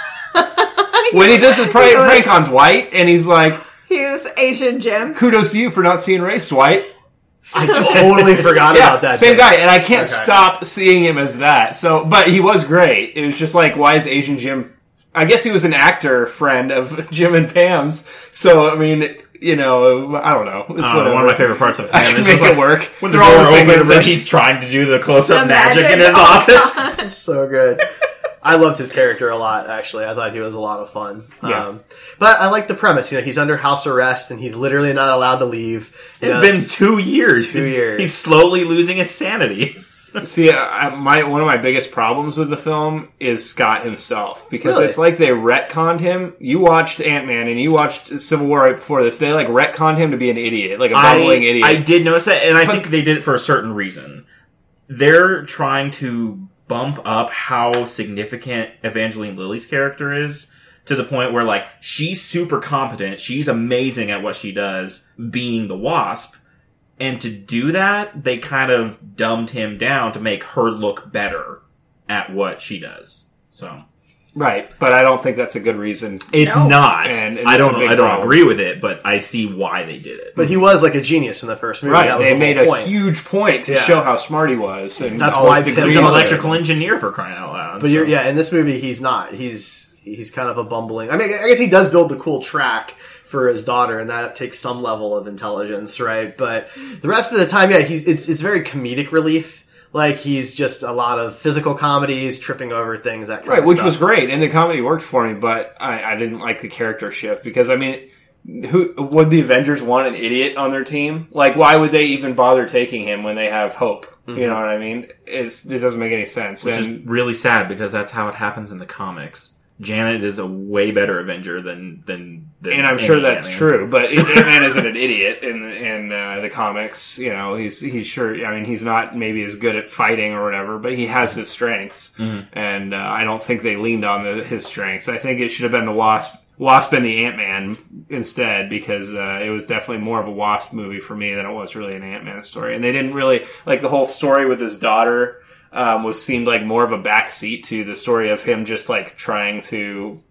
when he does the prank, prank on Dwight, and he's like, He's Asian Jim. "Kudos to you for not seeing race, Dwight." I totally forgot Yeah, about that. same bit. guy, and I can't Okay. stop seeing him as that. So, but he was great. It was just like, why is Asian Jim? I guess he was an actor friend of Jim and Pam's. So, I mean, you know, I don't know. It's Uh, whatever. one of my favorite parts of him I can is make just it like work. when They're the all door in the same opens and universe. he's trying to do the close-up The magic, magic. in his Oh, office. God. So good. I loved his character a lot, actually. I thought he was a lot of fun. Yeah. Um, but I like the premise. You know, he's under house arrest and he's literally not allowed to leave. You It's know, been two years. Two years. He's slowly losing his sanity. See, I, my one of my biggest problems with the film is Scott himself, because Really? it's like they retconned him. You watched Ant-Man and you watched Civil War right before this. They like retconned him to be an idiot, like a bumbling I, idiot. I did notice that, and I think they did it for a certain reason. They're trying to bump up how significant Evangeline Lilly's character is, to the point where, like, she's super competent, she's amazing at what she does, being the Wasp, and to do that, they kind of dumbed him down to make her look better at what she does. So... Right, but I don't think that's a good reason. It's No. not. And- and I it's don't. a big I don't problem. agree with it, but I see why they did it. But he was like a genius in the first movie. Right, That was they the made whole a point. huge point to Yeah. show how smart he was. And That's all why his Pim's degrees. He's an an and electrical engineer, for crying out loud. But so. you're, yeah, in this movie, he's not. He's he's kind of a bumbling. I mean, I guess he does build the cool track for his daughter, and that takes some level of intelligence, right? But the rest of the time, yeah, he's it's it's very comedic relief. Like, he's just a lot of physical comedies, tripping over things, that kind Right, of which stuff. was great, and the comedy worked for me, but I, I didn't like the character shift, because, I mean, who would the Avengers want an idiot on their team? Like, why would they even bother taking him when they have Hope? Mm-hmm. You know what I mean? It's, it doesn't make any sense. Which and, is really sad, because that's how it happens in the comics. Janet is a way better Avenger than than. than and I'm sure any that's Ant-Man. true, but Ant-Man isn't an idiot in in uh, the comics. You know, he's he's sure. I mean, he's not maybe as good at fighting or whatever, but he has his strengths, Mm-hmm. and uh, I don't think they leaned on the, his strengths. I think it should have been the Wasp, Wasp and the Ant-Man instead, because uh, it was definitely more of a Wasp movie for me than it was really an Ant-Man story. And they didn't really like the whole story with his daughter. Um, was seemed like more of a backseat to the story of him just like trying to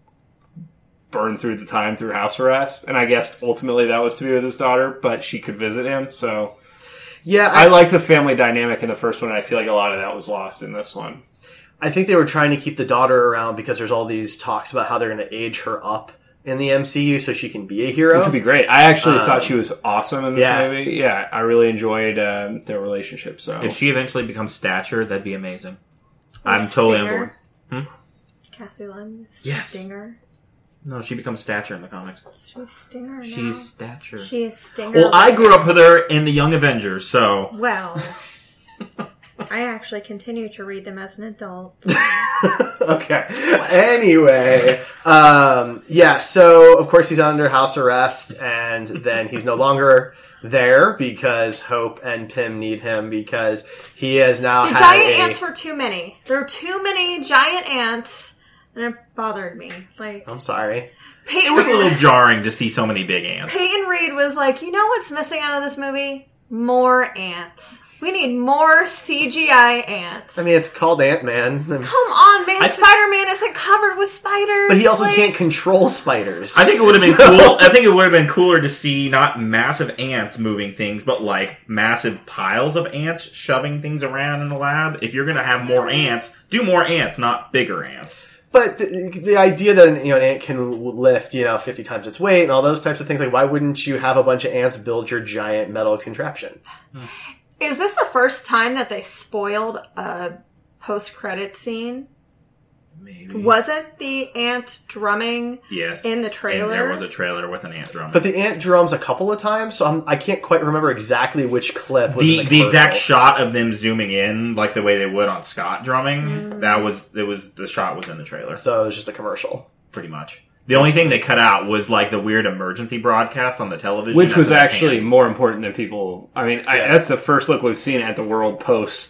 burn through the time through house arrest, and I guess ultimately that was to be with his daughter, but she could visit him. So Yeah, I, I, like the family dynamic in the first one, and I feel like a lot of that was lost in this one. I think they were trying to keep the daughter around because there's all these talks about how they're going to age her up in the M C U so she can be a hero. Which would be great. I actually Um, thought she was awesome in this yeah. movie. Yeah, I really enjoyed um, their relationship. So If she eventually becomes Stature, that'd be amazing. Or I'm totally on Stinger. board. Cassie Lemm's Yes. Stinger. No, she becomes Stature in the comics. She's Stinger now. She's Stature. She is Stinger. Well, I grew up with her in the Young Avengers, so Well, I actually continue to read them as an adult. Okay. Anyway, um, yeah, so of course he's under house arrest, and then he's no longer there because Hope and Pym need him because he has now The had giant a... ants were too many. There were too many giant ants, and it bothered me. Like I'm sorry. Peyton, it was a little jarring to see so many big ants. Peyton Reed was like, you know what's missing out of this movie? More ants. We need more C G I ants. I mean, it's called Ant-Man. Come on, man. I th- Spider-Man isn't covered with spiders. But he also Like, can't control spiders. I think it would have been So- cool. I think it would have been cooler to see not massive ants moving things, but like massive piles of ants shoving things around in the lab. If you're going to have more ants, do more ants, not bigger ants. But the, the idea that, you know, an ant can lift, you know, fifty times its weight and all those types of things, like, why wouldn't you have a bunch of ants build your giant metal contraption? Is this the first time that they spoiled a post-credit scene? Maybe. Wasn't the ant drumming Yes. in the trailer? And there was a trailer with an ant drum. But the ant drums a couple of times, so I'm, I can't quite remember exactly which clip was the in the, the exact commercial. shot of them zooming in, like the way they would on Scott drumming, Mm. that was it was the shot was in the trailer, So it was just a commercial. pretty much. The only thing they cut out was like the weird emergency broadcast on the television, which was after that actually hand. more important than people. I mean, I, Yeah. that's the first look we've seen at the world post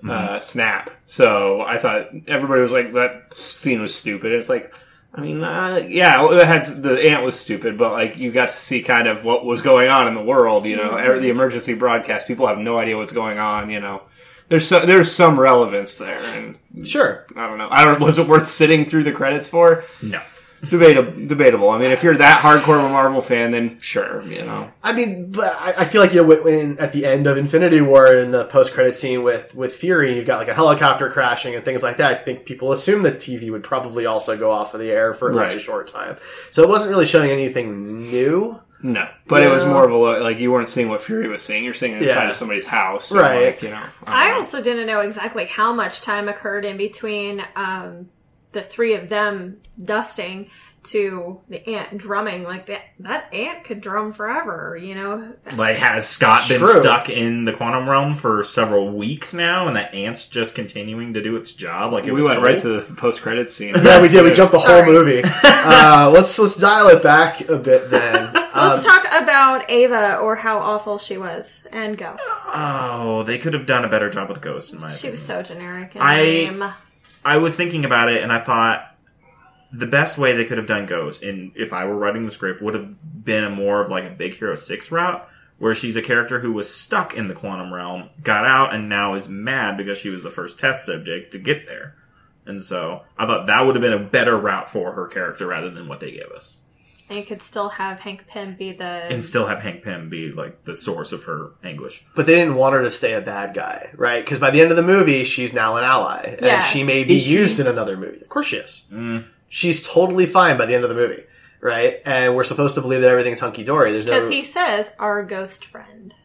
uh, snap. So I thought everybody was like, that scene was stupid. It's like, I mean, uh, yeah, it had, the ant was stupid, but like you got to see kind of what was going on in the world. You know, mm-hmm. the emergency broadcast, people have no idea what's going on. You know, there's so, there's some relevance there, and sure, I don't know. I don't. Was it worth sitting through the credits for? No. Debatable, debatable. I mean, if you're that hardcore of a Marvel fan, then sure, you know. I mean, but I, I feel like, you know, when, at the end of Infinity War, in the post-credit scene with, with Fury, you've got like a helicopter crashing and things like that. I think people assume that T V would probably also go off of the air for at least right. a short time. So it wasn't really showing anything new. No, but no. it was more of a look, like you weren't seeing what Fury was seeing. You're seeing inside yeah. of somebody's house, right? Like, you know, I, I know. also didn't know exactly how much time occurred in between um, the three of them dusting to the ant drumming. Like that, that ant could drum forever, you know? Like, has Scott It's been true. stuck in the quantum realm for several weeks now, and that ant's just continuing to do its job? Like it we was went told? right to the post-credits scene. Yeah, we did. We jumped the whole Sorry. movie. Uh, let's let's dial it back a bit then. Let's Um, talk about Ava or how awful she was, and go. Oh, they could have done a better job with Ghost, in my She opinion. was so generic and I- lame. I was thinking about it, and I thought the best way they could have done Ghost, and if I were writing the script, would have been a more of like a Big Hero six route, where she's a character who was stuck in the quantum realm, got out, and now is mad because she was the first test subject to get there. And so I thought that would have been a better route for her character rather than what they gave us. And you could still have Hank Pym be the... And still have Hank Pym be like the source of her anguish. But they didn't want her to stay a bad guy, right? Because by the end of the movie, she's now an ally. Yeah. And she may be Is she? used in another movie. Of course she is. Mm. She's totally fine by the end of the movie, right? And we're supposed to believe that everything's hunky-dory. There's no... Because he says, our ghost friend.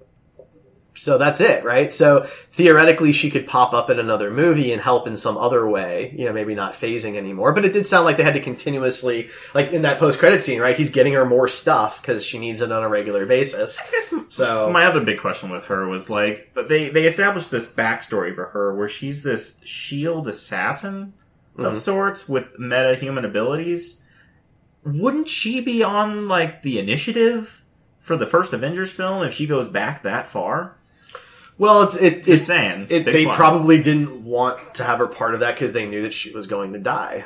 So that's it, right? So theoretically, she could pop up in another movie and help in some other way. You know, maybe not phasing anymore. But it did sound like they had to continuously, like in that post-credit scene, right? He's getting her more stuff because she needs it on a regular basis. I guess So my other big question with her was like, but they they established this backstory for her where she's this shield assassin of Mhm. sorts with meta-human abilities. Wouldn't she be on like the initiative for the first Avengers film if she goes back that far? Well, it's it, Just it's saying. it, big they plot. probably didn't want to have her part of that because they knew that she was going to die.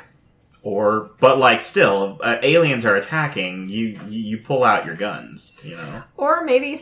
Or, but like, still, uh, aliens are attacking. You, you you pull out your guns. You know. Or maybe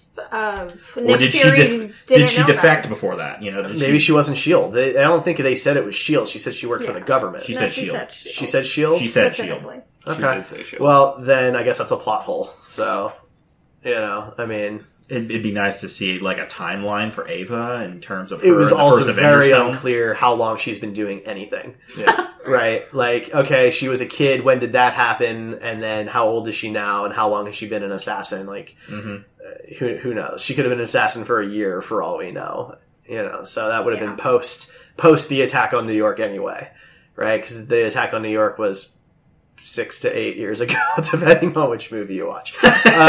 uh, Nick Or did she Fury def- didn't did she know defect that. before that? You know. Did Maybe she, wasn't SHIELD. They, I don't think they said it was SHIELD. She said she worked for Yeah. the government. She No, said she shield. said shield. She said SHIELD? She said shield. Specifically. She Okay. did say shield. Well, then I guess that's a plot hole. So, you know, I mean... It'd, it'd be nice to see like a timeline for Ava in terms of It her was in the also first Avengers very film. unclear how long she's been doing anything. Yeah. Right? Like, okay, she was a kid. When did that happen? And then how old is she now? And how long has she been an assassin? Like, Mhm. uh, who who knows? She could have been an assassin for a year for all we know. You know, so that would have Yeah. been post post the attack on New York anyway, right? Because the attack on New York was six to eight years ago, depending on which movie you watch.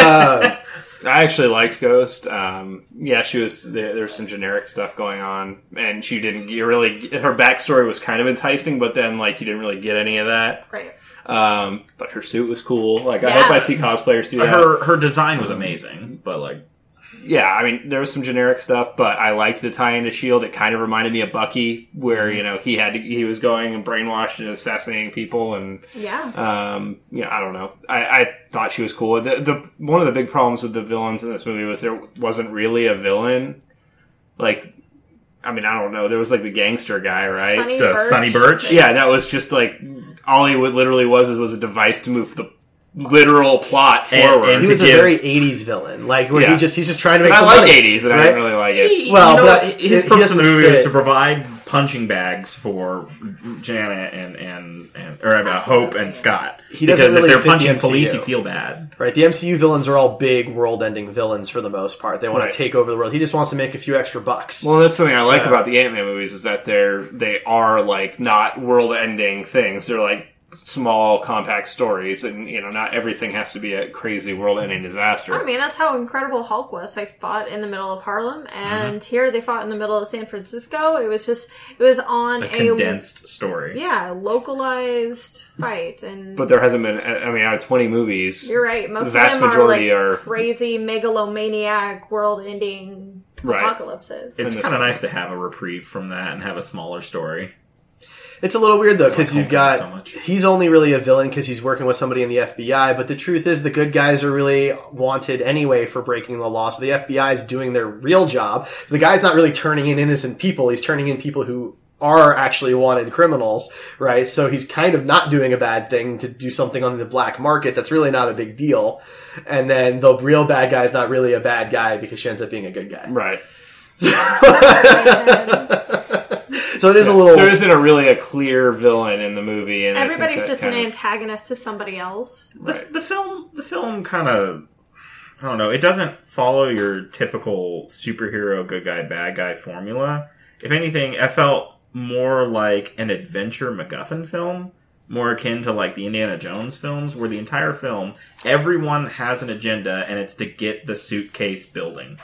uh, I actually liked Ghost. Um, yeah, she was there. There's some generic stuff going on, and she didn't. You really, her backstory was kind of enticing, but then like you didn't really get any of that. Right. Um, but her suit was cool. Like I Yeah. hope I see cosplayers do that. Her her design was amazing, but like Yeah, I mean, there was some generic stuff, but I liked the tie into SHIELD. It kind of reminded me of Bucky, where, you know, he had to, he was going and brainwashed and assassinating people, and, Yeah. um, you know, I don't know. I, I thought she was cool. The, the, one of the big problems with the villains in this movie was there wasn't really a villain. Like, I mean, I don't know. There was, like, the gangster guy, right? Sonny the Birch. Sonny Birch. Yeah, that was just, like, all he would, literally was is was a device to move the literal plot And- forward. and he to was a give- very eighties villain, like where Yeah. he just he's just trying to make I some like money, eighties, and I right? didn't really like it. He- Well, you know, but his he- he purpose in the doesn't movie was fit. to provide punching bags for Janet and and, and or uh, Hope and Scott. He doesn't because really if fit they're the punching M C U. police, you feel bad. Right, the M C U villains are all big world-ending villains for the most part. They want Right. to take over the world. He just wants to make a few extra bucks. Well, that's something I like So- about the Ant-Man movies is that they're they are like not world-ending things. They're like small, compact stories, and you know, not everything has to be a crazy world-ending disaster. I mean, that's how Incredible Hulk was. They fought in the middle of Harlem, and here they fought in the middle of San Francisco. It was just, it was on A a, condensed story. yeah, localized fight. And but there hasn't been. I mean, out of twenty movies, you're right. Most the vast of them majority are are. like crazy megalomaniac, world-ending Right. Apocalypse is. It's this kind of one. nice to have a reprieve from that and have a smaller story. It's a little weird though because I you've don't like got so much. he's only really a villain because he's working with somebody in the F B I. But the truth is, the good guys are really wanted anyway for breaking the law. So the F B I is doing their real job. The guy's not really turning in innocent people; he's turning in people who are actually wanted criminals, right? So he's kind of not doing a bad thing to do something on the black market. That's really not a big deal. And then the real bad guy is not really a bad guy because she ends up being a good guy. Right. So it is a little. There isn't a really a clear villain in the movie, and I think Everybody's that just an kind of- antagonist to somebody else. The, Right. the film, the film kind of, I don't know. It doesn't follow your typical superhero good guy bad guy formula. If anything, I felt more like an adventure MacGuffin film, more akin to like the Indiana Jones films, where the entire film everyone has an agenda, and it's to get the suitcase building.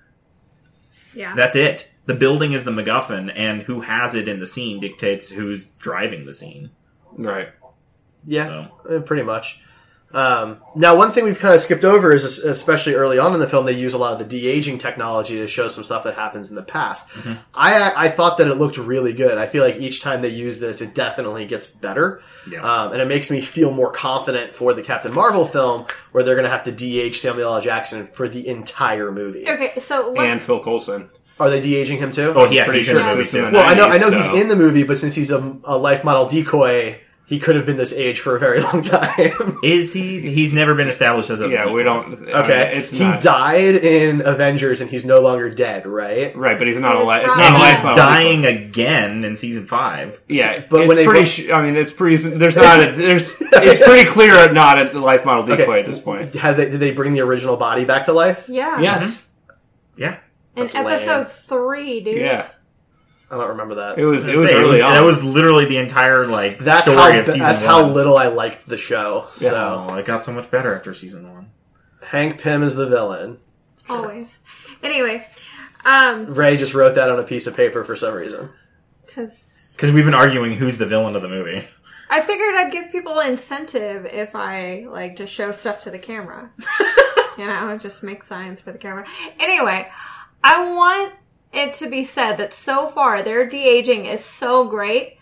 Yeah. That's it. The building is the MacGuffin, and who has it in the scene dictates who's driving the scene. Right. Yeah, So. uh, pretty much. Um, now, one thing we've kind of skipped over is, especially early on in the film, they use a lot of the de-aging technology to show some stuff that happens in the past. Mm-hmm. I I thought that it looked really good. I feel like each time they use this, it definitely gets better. Yeah. Um, and it makes me feel more confident for the Captain Marvel film, where they're going to have to de-age Samuel L. Jackson for the entire movie. Okay, so let, And Phil Coulson. Are they de-aging him too? Oh, yeah, Pretty he's sure in the movie it's in too. the Well, I know I know nineties, he's so- in the movie, but since he's a, a life model decoy, he could have been this age for a very long time. Is he? He's never been established as a Yeah, we decoy. don't. Okay, I mean, it's he not died in Avengers, and he's no longer dead, right? right, but he's not He a was life. It's brought not a And life he's model. dying again in season five. Yeah, But but when it's they pretty. brought- sh- I mean, it's pretty. There's not. A, there's. It's pretty clear not a life model decoy Okay. at this point. Have they, did they bring the original body back to life? yeah. Yes. Yeah. In That's episode lame. three, dude. Yeah. I don't remember that. It was. I It was was gonna say, early on. That was literally the entire like that's story how of season that's one. how little I liked the show. Yeah. So Oh, it got so much better after season one. Hank Pym is the villain. Always. Anyway, um, Ray just wrote that on a piece of paper for some reason. because Because we've been arguing who's the villain of the movie. I figured I'd give people incentive if I, like, just show stuff to the camera. You know, just make signs for the camera. Anyway, I want it to be said that so far their de-aging is so great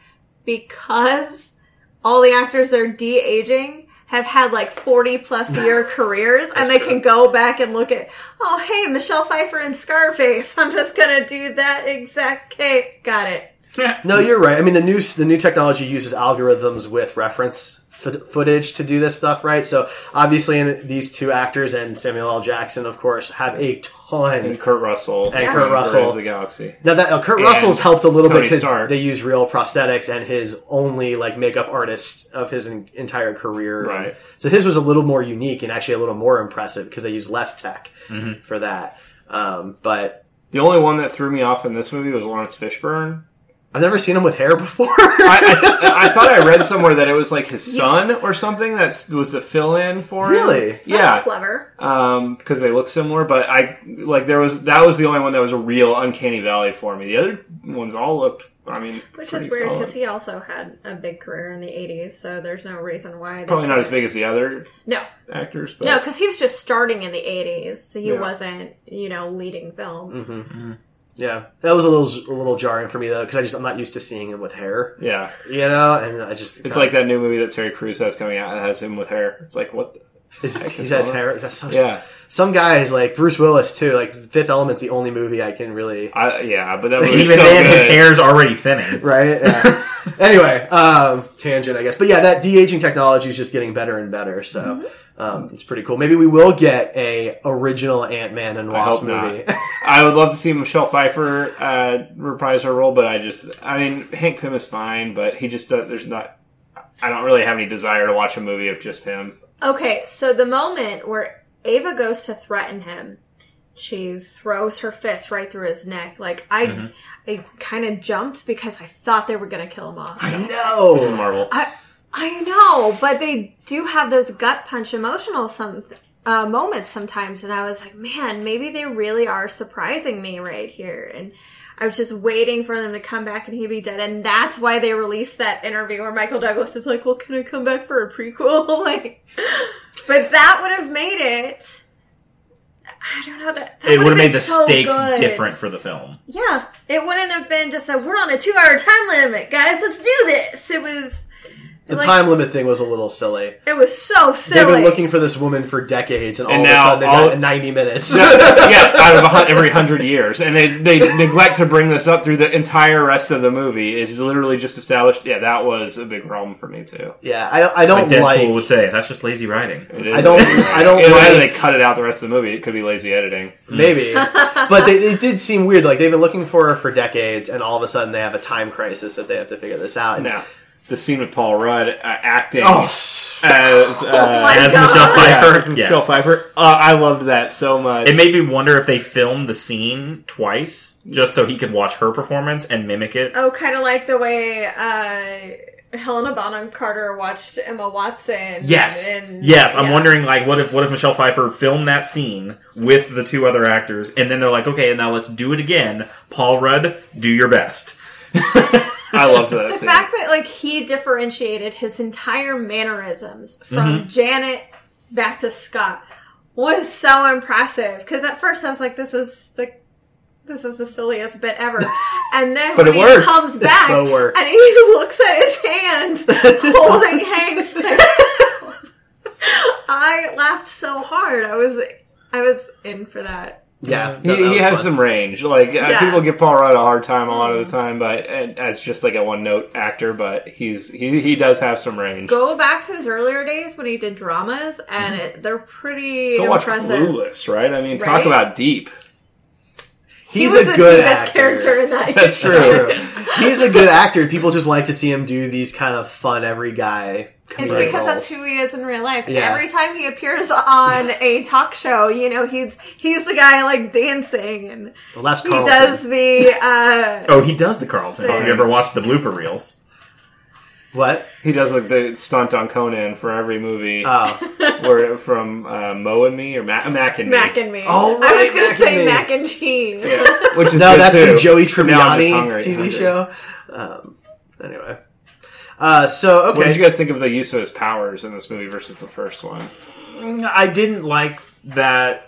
because all the actors they're de-aging have had like forty plus year careers and they can go back and look at, oh, hey, Michelle Pfeiffer in Scarface. I'm just going to do that exact cake. Got it. No, you're right. I mean, the new the new technology uses algorithms with reference f- footage to do this stuff, right? So obviously, in these two actors and Samuel L. Jackson, of course, have a ton. and Kurt Russell. And Yeah. Kurt Russell. Guardians of the Galaxy. Now that uh, Kurt And Russell's helped a little bit Tony because Stark. they use real prosthetics, and his only like makeup artist of his en- entire career. Right. So his was a little more unique and actually a little more impressive because they used less tech for that. Um, but The only one that threw me off in this movie was Lawrence Fishburne. I've never seen him with hair before. I, I, th- I thought I read somewhere that it was like his son or something that was the fill-in for him. Really? That's Yeah. clever. Um, because they look similar, but I like there was that was the only one that was a real uncanny valley for me. The other ones all looked, I mean, Which pretty is weird solid. because he also had a big career in the eighties, so there's no reason why. They Probably not as couldn't- big as the other No, actors. But no, because he was just starting in the eighties, so he Yeah. wasn't, you know, leading films. Yeah, that was a little a little jarring for me though because I just I'm not used to seeing him with hair. yeah, You know, and I just it's like that new movie that Terry Crews has coming out that has him with hair. It's like what? The, His, heck he is has going on? hair. That's so. Yeah, Some guys like Bruce Willis too. Like Fifth Element's the only movie I can really. I, yeah, but that movie's Even so then, good. his hair's already thinning. Right. Yeah. Anyway, um, tangent, I guess. But yeah, that de-aging technology is just getting better and better. So um, it's pretty cool. Maybe we will get a original Ant-Man and I Wasp hope not. movie. I would love to see Michelle Pfeiffer uh, reprise her role, but I just, I mean, Hank Pym is fine, but he just, uh, there's not, I don't really have any desire to watch a movie of just him. Okay, so the moment where Ava goes to threaten him, she throws her fist right through his neck. Like, I I kind of jumped because I thought they were going to kill him off. I This is know. Marvel. I I know, but they do have those gut punch emotional some uh, moments sometimes, and I was like, man, maybe they really are surprising me right here. And I was just waiting for them to come back and he'd be dead, and that's why they released that interview where Michael Douglas is like, "Well, can I come back for a prequel?" Like, but that would have made it. I don't know that, that It would have been made the so stakes good. different for the film. Yeah, it wouldn't have been just a we're on a two hour time limit, guys. Let's do this. It was The like, time limit thing was a little silly. It was so silly. They've been looking for this woman for decades, and all And of a now sudden they all- got ninety minutes. yeah, out of a, hun- every hundred years, and they they neglect to bring this up through the entire rest of the movie. It's literally just established. Yeah, that was a big problem for me too. Yeah, I, I Like don't Deadpool like. would say, that's just lazy writing. It is I don't- I don't Either like- they cut it out the rest of the movie. It could be lazy editing. Maybe, but they, it did seem weird. Like they've been looking for her for decades, and all of a sudden they have a time crisis that they have to figure this out. And, Now, the scene with Paul Rudd uh, acting oh, as uh, my As God. Michelle Pfeiffer. yeah, Yes. Michelle Pfeiffer. Uh, I loved that so much. It made me wonder if they filmed the scene twice, just so he could watch her performance and mimic it. Oh, kind of like the way uh, Helena Bonham Carter watched Emma Watson. Yes, and- yes. I'm yeah. wondering, like, what if what if Michelle Pfeiffer filmed that scene with the two other actors, and then they're like, okay, now let's do it again. Paul Rudd, do your best. I loved that The scene. fact that like he differentiated his entire mannerisms from Mm-hmm. Janet back to Scott was so impressive. Because at first I was like, "This is the this is the silliest bit ever," and then But when it he worked. comes It back so worked. and he looks at his hands holding Hank's thing, I laughed so hard. I was I was in for that. yeah, He, no, that he was has fun. some range. Like uh, Yeah. people give Paul Rudd a hard time a lot of the time, but and, as just like a one note actor. But he's he he does have some range. Go back to his earlier days when he did dramas, and it, they're pretty Go watch impressive. Clueless, right? I mean, talk Right? about deep. He He's was a the good best actor. character in that. That's true. That's true. He's a good actor. People just like to see him do these kind of fun, every guy. It's comedic because that's roles. who he is in real life. Yeah. Every time he appears on a talk show, you know, he's he's the guy like dancing, and Well, that's he Carlton. does the uh, Oh, he does the Carlton. There. Have you ever watched the blooper reels? What? He does like the stunt on Conan for every movie, Oh, where from uh, Mo and Me or Ma- Mac and Me, Mac and Me. Oh, I right, was going Mac to say and Me. Mac and Cheese. which is no, good that's too. the Joey Now I'm just Tribbiani hungry- T V hungry. show. Um, anyway, uh, so What did okay, you guys think of the use of his powers in this movie versus the first one? I didn't like that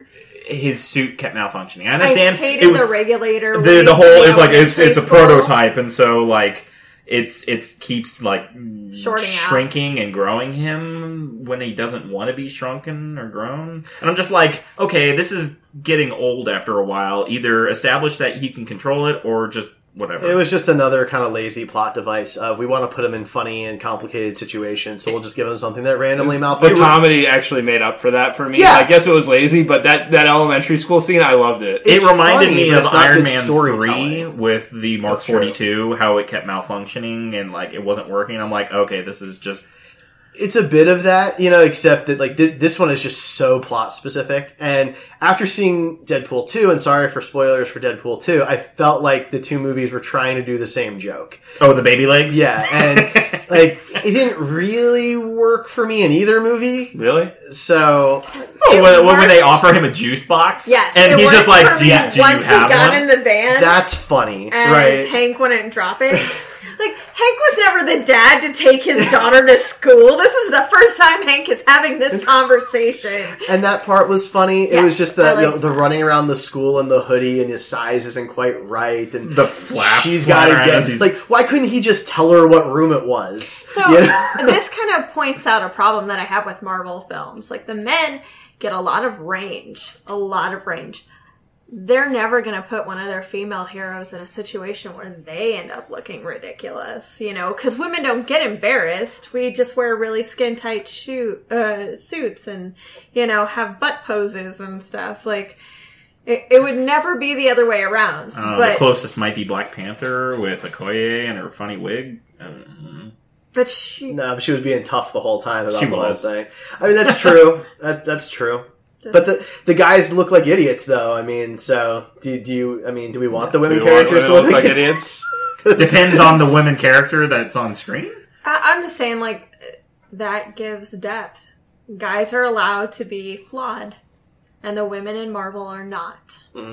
his suit kept malfunctioning. I I understand hated it was the regulator. the when the he whole came is out like with it's it's a his face roll. prototype, and so like it's it's keeps like Shorting out. shrinking and growing him when he doesn't want to be shrunken or grown. And I'm just like, okay, this is getting old after a while. Either establish that he can control it, or just whatever. it was just another kind of lazy plot device. Uh, we want to put him in funny and complicated situations, so we'll just give him something that randomly The malfunctions. comedy actually made up for that for me. Yeah. I guess it was lazy, but that, that elementary school scene, I loved it. It's It reminded funny, me but of it's not Iron good Man storytelling. three with the Mark That's true. forty-two, how it kept malfunctioning and like it wasn't working. I'm like, okay, this is just It's a bit of that, you know, except that like this, this one is just so plot specific. And after seeing Deadpool two, and sorry for spoilers for Deadpool two, I felt like the two movies were trying to do the same joke. oh the baby legs. Yeah, and like it didn't really work for me in either movie. Really? So Oh, when, when works. they offer him a juice box, Yes, and it he's just worked like, for do, you- me do you once have he got one? in the van that's funny, and right? Hank wouldn't drop it. Like, Hank was never the dad to take his daughter to school. This is the first time Hank is having this conversation. And that part was funny. It Yeah, was just I the, the liked the that. running around the school in the hoodie and his size isn't quite right, and The flaps she's flying got to around get as he's- like. Why couldn't he just tell her what room it was? So You know? this kind of points out a problem that I have with Marvel films. Like the men get a lot of range, a lot of range. They're never going to put one of their female heroes in a situation where they end up looking ridiculous, you know, because women don't get embarrassed. We just wear really skin tight shoe uh, suits and, you know, have butt poses and stuff. Like, it, it would never be the other way around. Uh, but the closest might be Black Panther with Okoye and her funny wig. Um, but she No, but she was being tough the whole time about She the was. whole thing. I mean, that's true. that, that's true. But the the guys look like idiots, though. I mean, so do, do you? I mean, do we want the women Do we want characters to women look to like look like idiots? depends on the women character that's on screen. I- I'm just saying, like, that gives depth. Guys are allowed to be flawed, and the women in Marvel are not.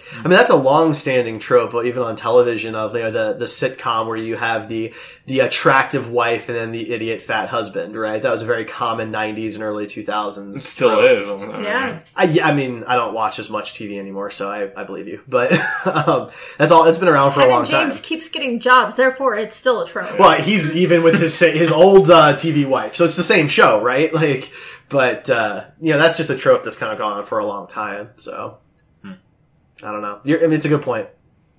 I mean, that's a long-standing trope, even on television, of, you know, the, the sitcom where you have the, the attractive wife and then the idiot fat husband, right? That was a very common nineties and early two thousands. It still trope. is. Yeah. I, yeah, I mean, I don't watch as much T V anymore, so I, I believe you. But um, that's all. It's been around for Kevin a long James time. keeps getting jobs, therefore it's still a trope. Well, he's even with his his old uh, T V wife, so it's the same show, right? Like, but uh, you know, that's just a trope that's kind of gone on for a long time. So hmm. I don't know. You're, I mean, it's a good point.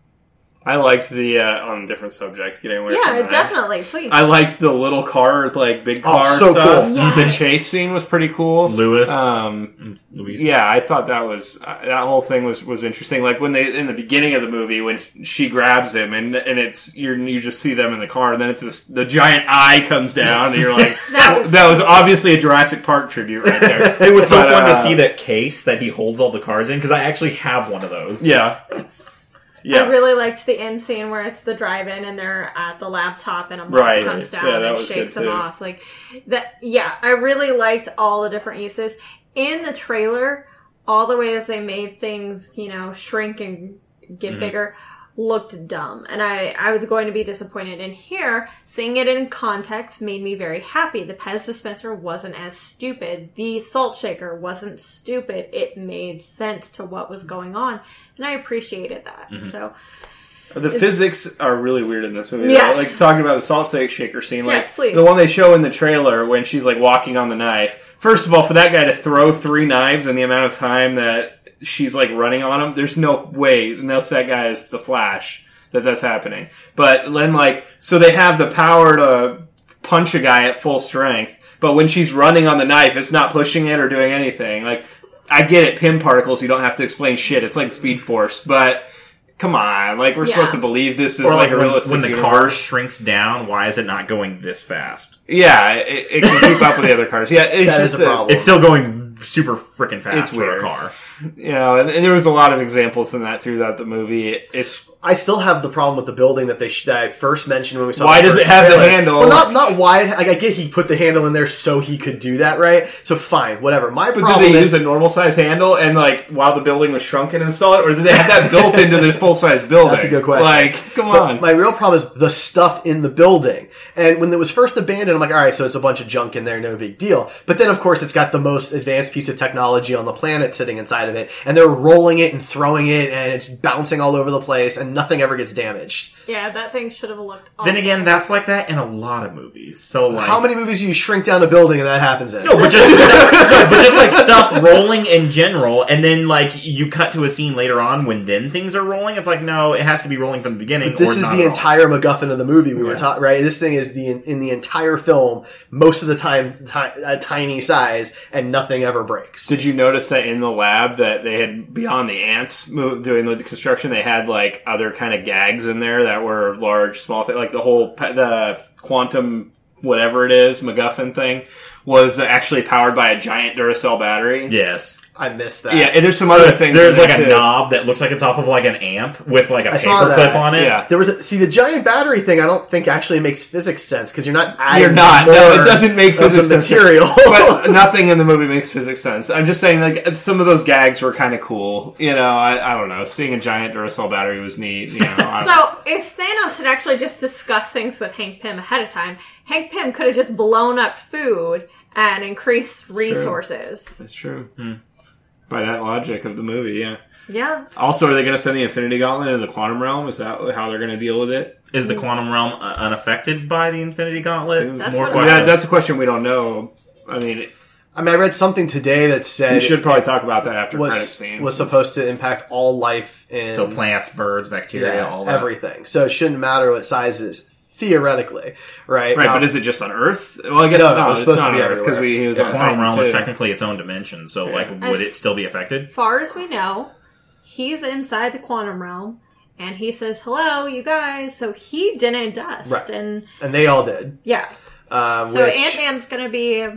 I liked the, uh, on a different subject, getting away from Yeah, that. definitely, please. I liked the little car, like, big car Oh, so stuff. cool. Yes. The chase scene was pretty cool. Lewis. Um, Louise. yeah, I thought that was, uh, that whole thing was, was interesting. Like, when they, in the beginning of the movie, when she grabs him, and, and it's, you're, you just see them in the car, and then it's this, the giant eye comes down, and you're like, That was- that was obviously a Jurassic Park tribute right there. It was so But, fun uh, to see that case that he holds all the cars in, because I actually have one of those. Yeah. Yeah. I really liked the end scene where it's the drive-in and they're at the laptop and a moth Right. comes down Yeah, that and was shakes good, them too. off. Like that. Yeah, I really liked all the different uses in the trailer. All the ways they made things, you know, shrink and get Mm-hmm. bigger, looked dumb, and I I was going to be disappointed. And here, seeing it in context made me very happy. The Pez dispenser wasn't as stupid. The salt shaker wasn't stupid. It made sense to what was going on. And I appreciated that. Mm-hmm. So, The physics are really weird in this movie. Yes. Though. Like talking about the salt shaker scene, like Yes, please. the one they show in the trailer when she's like walking on the knife. First of all, for that guy to throw three knives in the amount of time that she's like running on him, there's no way, unless that guy is the Flash, that that's happening. But then, like, so they have the power to punch a guy at full strength, but when she's running on the knife, it's not pushing it or doing anything. Like, I get it, P I M particles, you don't have to explain shit. It's like Speed Force, but come on, like, we're Yeah. supposed to believe this is Or like, like a when, realistic when the universe. car shrinks down, why is it not going this fast? Yeah, it, it can keep up with the other cars. Yeah, it's That just is a problem. It's still going super freaking fast It's for weird. a car. You know, and, and there was a lot of examples in that throughout the movie. It, it's I still have the problem with the building that they sh- that I first mentioned when we saw. Why the does first it have the trailer. handle? Well, not not why. Like, I get he put the handle in there so he could do that, right? So fine, whatever. My But problem did they is use a normal size handle and like while the building was shrunken install it, or did they have that built into the full size building? That's a good question. Like, come But on. my real problem is the stuff in the building. And when it was first abandoned, I'm like, all right, so it's a bunch of junk in there, no big deal. But then, of course, it's got the most advanced piece of technology on the planet sitting inside of it, and they're rolling it and throwing it, and it's bouncing all over the place, and nothing ever gets damaged. yeah, that thing should have looked awful. Then again, that's like that in a lot of movies. So like, How many movies do you shrink down a building and that happens in? No, but just stuff, no, but just like stuff rolling in general, and then like you cut to a scene later on when then things are rolling. It's like no, it has to be rolling from the beginning. But this or is not the at all. entire MacGuffin of the movie we were Yeah. talking, right? This thing is the in the entire film, most of the time, ti- a tiny size, and nothing ever breaks. Did you notice that in the lab that they had beyond the ants move, doing the construction, they had like other kind of gags in there that were large, small thing, like the whole pe- the quantum whatever it is MacGuffin thing was actually powered by a giant Duracell battery. Yes. I missed that. Yeah, and there's some other things. There's in there like a too. knob that looks like it's off of like an amp with like a I saw paper that. clip on it. Yeah. There was a, see the giant battery thing. I don't think actually makes physics sense because you're not adding You're not. more No, it doesn't make of physics the sense. material. But nothing in the movie makes physics sense. I'm just saying, like, some of those gags were kind of cool. You know, I, I don't know. Seeing a giant Duracell battery was neat. You know, I, So, if Thanos had actually just discussed things with Hank Pym ahead of time, Hank Pym could have just blown up food and increased resources. that's true. Hmm. By that logic of the movie, yeah. Yeah. Also, are they going to send the Infinity Gauntlet into the quantum realm? Is that how they're going to deal with it? Is the quantum realm uh, unaffected by the Infinity Gauntlet? That's More what it questions. Yeah, that's a question we don't know. I mean, I mean, I read something today that we said should probably talk about that after credit was scenes. was supposed to impact all life in So plants, birds, bacteria, yeah, all that. everything. So it shouldn't matter what size it is theoretically, right? Right, Now- but is it just on Earth? Well, I guess No, no, it's it's supposed not to be on Earth because everywhere. we he was The on quantum Titan realm is too. technically its own dimension, so like, As- would it still be affected? Far as we know, he's inside the quantum realm, and he says, hello, you guys. So he didn't dust. Right. And, and they all did. yeah. Uh, So which, Ant-Man's going to be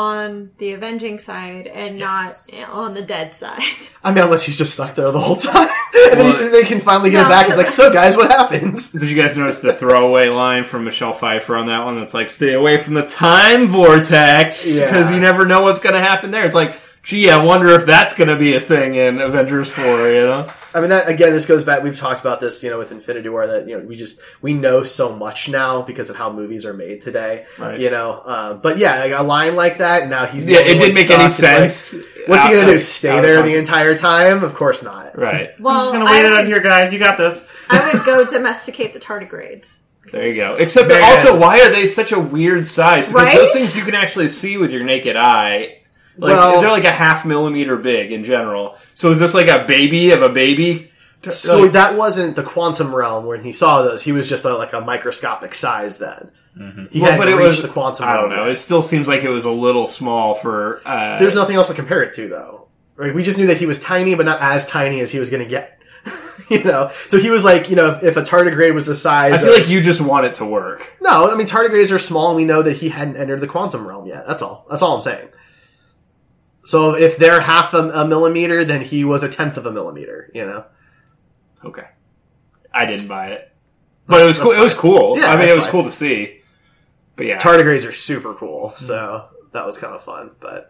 on the avenging side and Yes. not on the dead side. I mean, unless he's just stuck there the whole time, and then Well- they can finally get No. him back. It's like, so guys, what happened? Did you guys notice the throwaway line from Michelle Pfeiffer on that one? That's like, "Stay away from the time vortex Yeah. because you never know what's going to happen there." It's like, gee, I wonder if that's going to be a thing in Avengers four. You know? I mean, that again, this goes back. We've talked about this, you know, with Infinity War. That you know, we just we know so much now because of how movies are made today. Right. You know, um, but yeah, like a line like that. Now he's the Yeah, only it one didn't make stuck. any It's sense. like, what's he Out- gonna do? out- Stay out of there the context. entire time? Of course not. Right. Well, I'm just gonna I wait it would, out here, guys. You got this. I would go domesticate the tardigrades. There you go. Except Very that also, good. why are they such a weird size? Because Right? those things you can actually see with your naked eye. Like Well- they're like a half millimeter big in general. So is this like a baby of a baby? So Like- that wasn't the quantum realm when he saw those. He was just a, like a microscopic size then. He Well, hadn't but it reached was the quantum I realm. don't know. yet. It still seems like it was a little small for. Uh, There's nothing else to compare it to, though. Right? We just knew that he was tiny, but not as tiny as he was going to get. You know, so he was like, you know, if, if a tardigrade was the size, I feel of, like you just want it to work. no, I mean tardigrades are small, and we know that he hadn't entered the quantum realm yet. That's all. That's all I'm saying. So if they're half a, a millimeter, then he was a tenth of a millimeter. You know, Okay, I didn't buy it, but it was That's cool. It was fine. cool. Yeah, I mean, that's it was fine. cool to see. But yeah, tardigrades are super cool, so that was kind of fun. But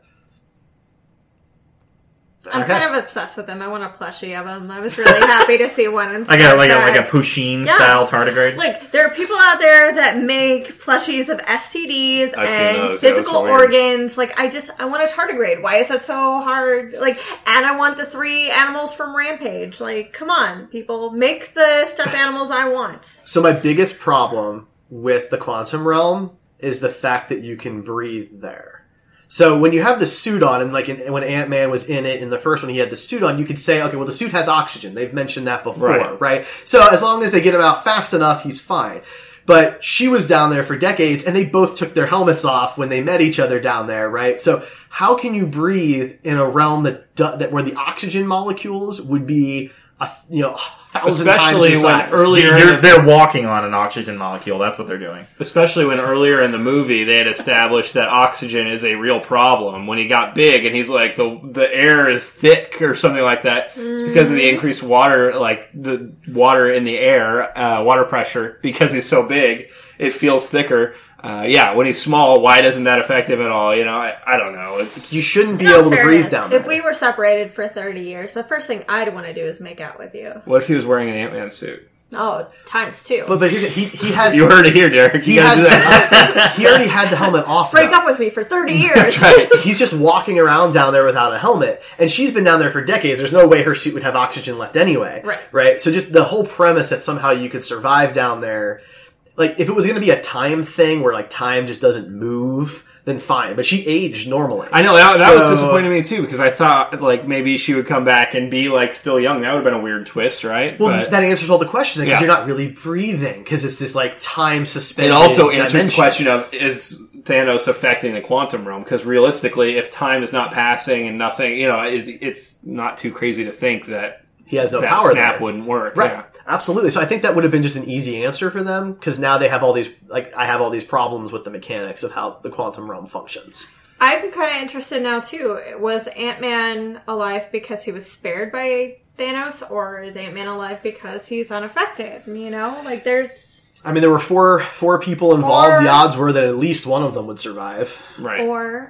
I'm Okay. kind of obsessed with them. I want a plushie of them. I was really happy to see one in I got Star like a like a Trek. Pusheen Yeah. style tardigrade. Like, there are people out there that make plushies of S T Ds I've seen and those. Yeah, physical those are weird. organs. Like, I just, I want a tardigrade. Why is that so hard? Like, and I want the three animals from Rampage. Like, come on, people. Make the stuffed animals I want. So my biggest problem with the quantum realm is the fact that you can breathe there. So when you have the suit on, and like in, when Ant-Man was in it in the first one, he had the suit on, you could say, okay, well the suit has oxygen. They've mentioned that before, Right. right? So as long as they get him out fast enough, he's fine. But she was down there for decades, and they both took their helmets off when they met each other down there, right? So how can you breathe in a realm that do, that where the oxygen molecules would be a you know a thousand Especially times your when size? earlier in You're, the- they're walking on an oxygen molecule. That's what they're doing. Especially when earlier in the movie they had established that oxygen is a real problem. When he got big and he's like the the air is thick or something like that, it's because of the increased water, like the water in the air, uh, water pressure. Because he's so big, it feels thicker. Uh, yeah, when he's small, why doesn't that affect him at all? You know, I, I don't know. It's You shouldn't be No, able to breathe fairness. down there. If we were separated for thirty years, the first thing I'd want to do is make out with you. What if he was wearing an Ant-Man suit? Oh, times two. But but here's, he he has You heard it here, Derek. he You gotta has do the, that. he already had the helmet off. Break though. up with me for thirty years. That's right. He's just walking around down there without a helmet, and she's been down there for decades. There's no way her suit would have oxygen left anyway. Right. Right. So just the whole premise that somehow you could survive down there, like if it was going to be a time thing where like time just doesn't move, then fine. But she aged normally. I know that, that So- was disappointing to me too because I thought like maybe she would come back and be like still young. That would have been a weird twist, right? Well, But that answers all the questions because Yeah. you're not really breathing because it's this like time suspended. it also answers the dimension. question of is Thanos affecting the quantum realm? Because realistically, if time is not passing and nothing, you know, it's, it's not too crazy to think that He has no that power snap there. wouldn't work. Right. Yeah. Absolutely. So I think that would have been just an easy answer for them because now they have all these, like, I have all these problems with the mechanics of how the quantum realm functions. I'm kind of interested now too. Was Ant-Man alive because he was spared by Thanos, or is Ant-Man alive because he's unaffected? You know, like there's, I mean, there were four four people involved. Or- the odds were that at least one of them would survive. Right. or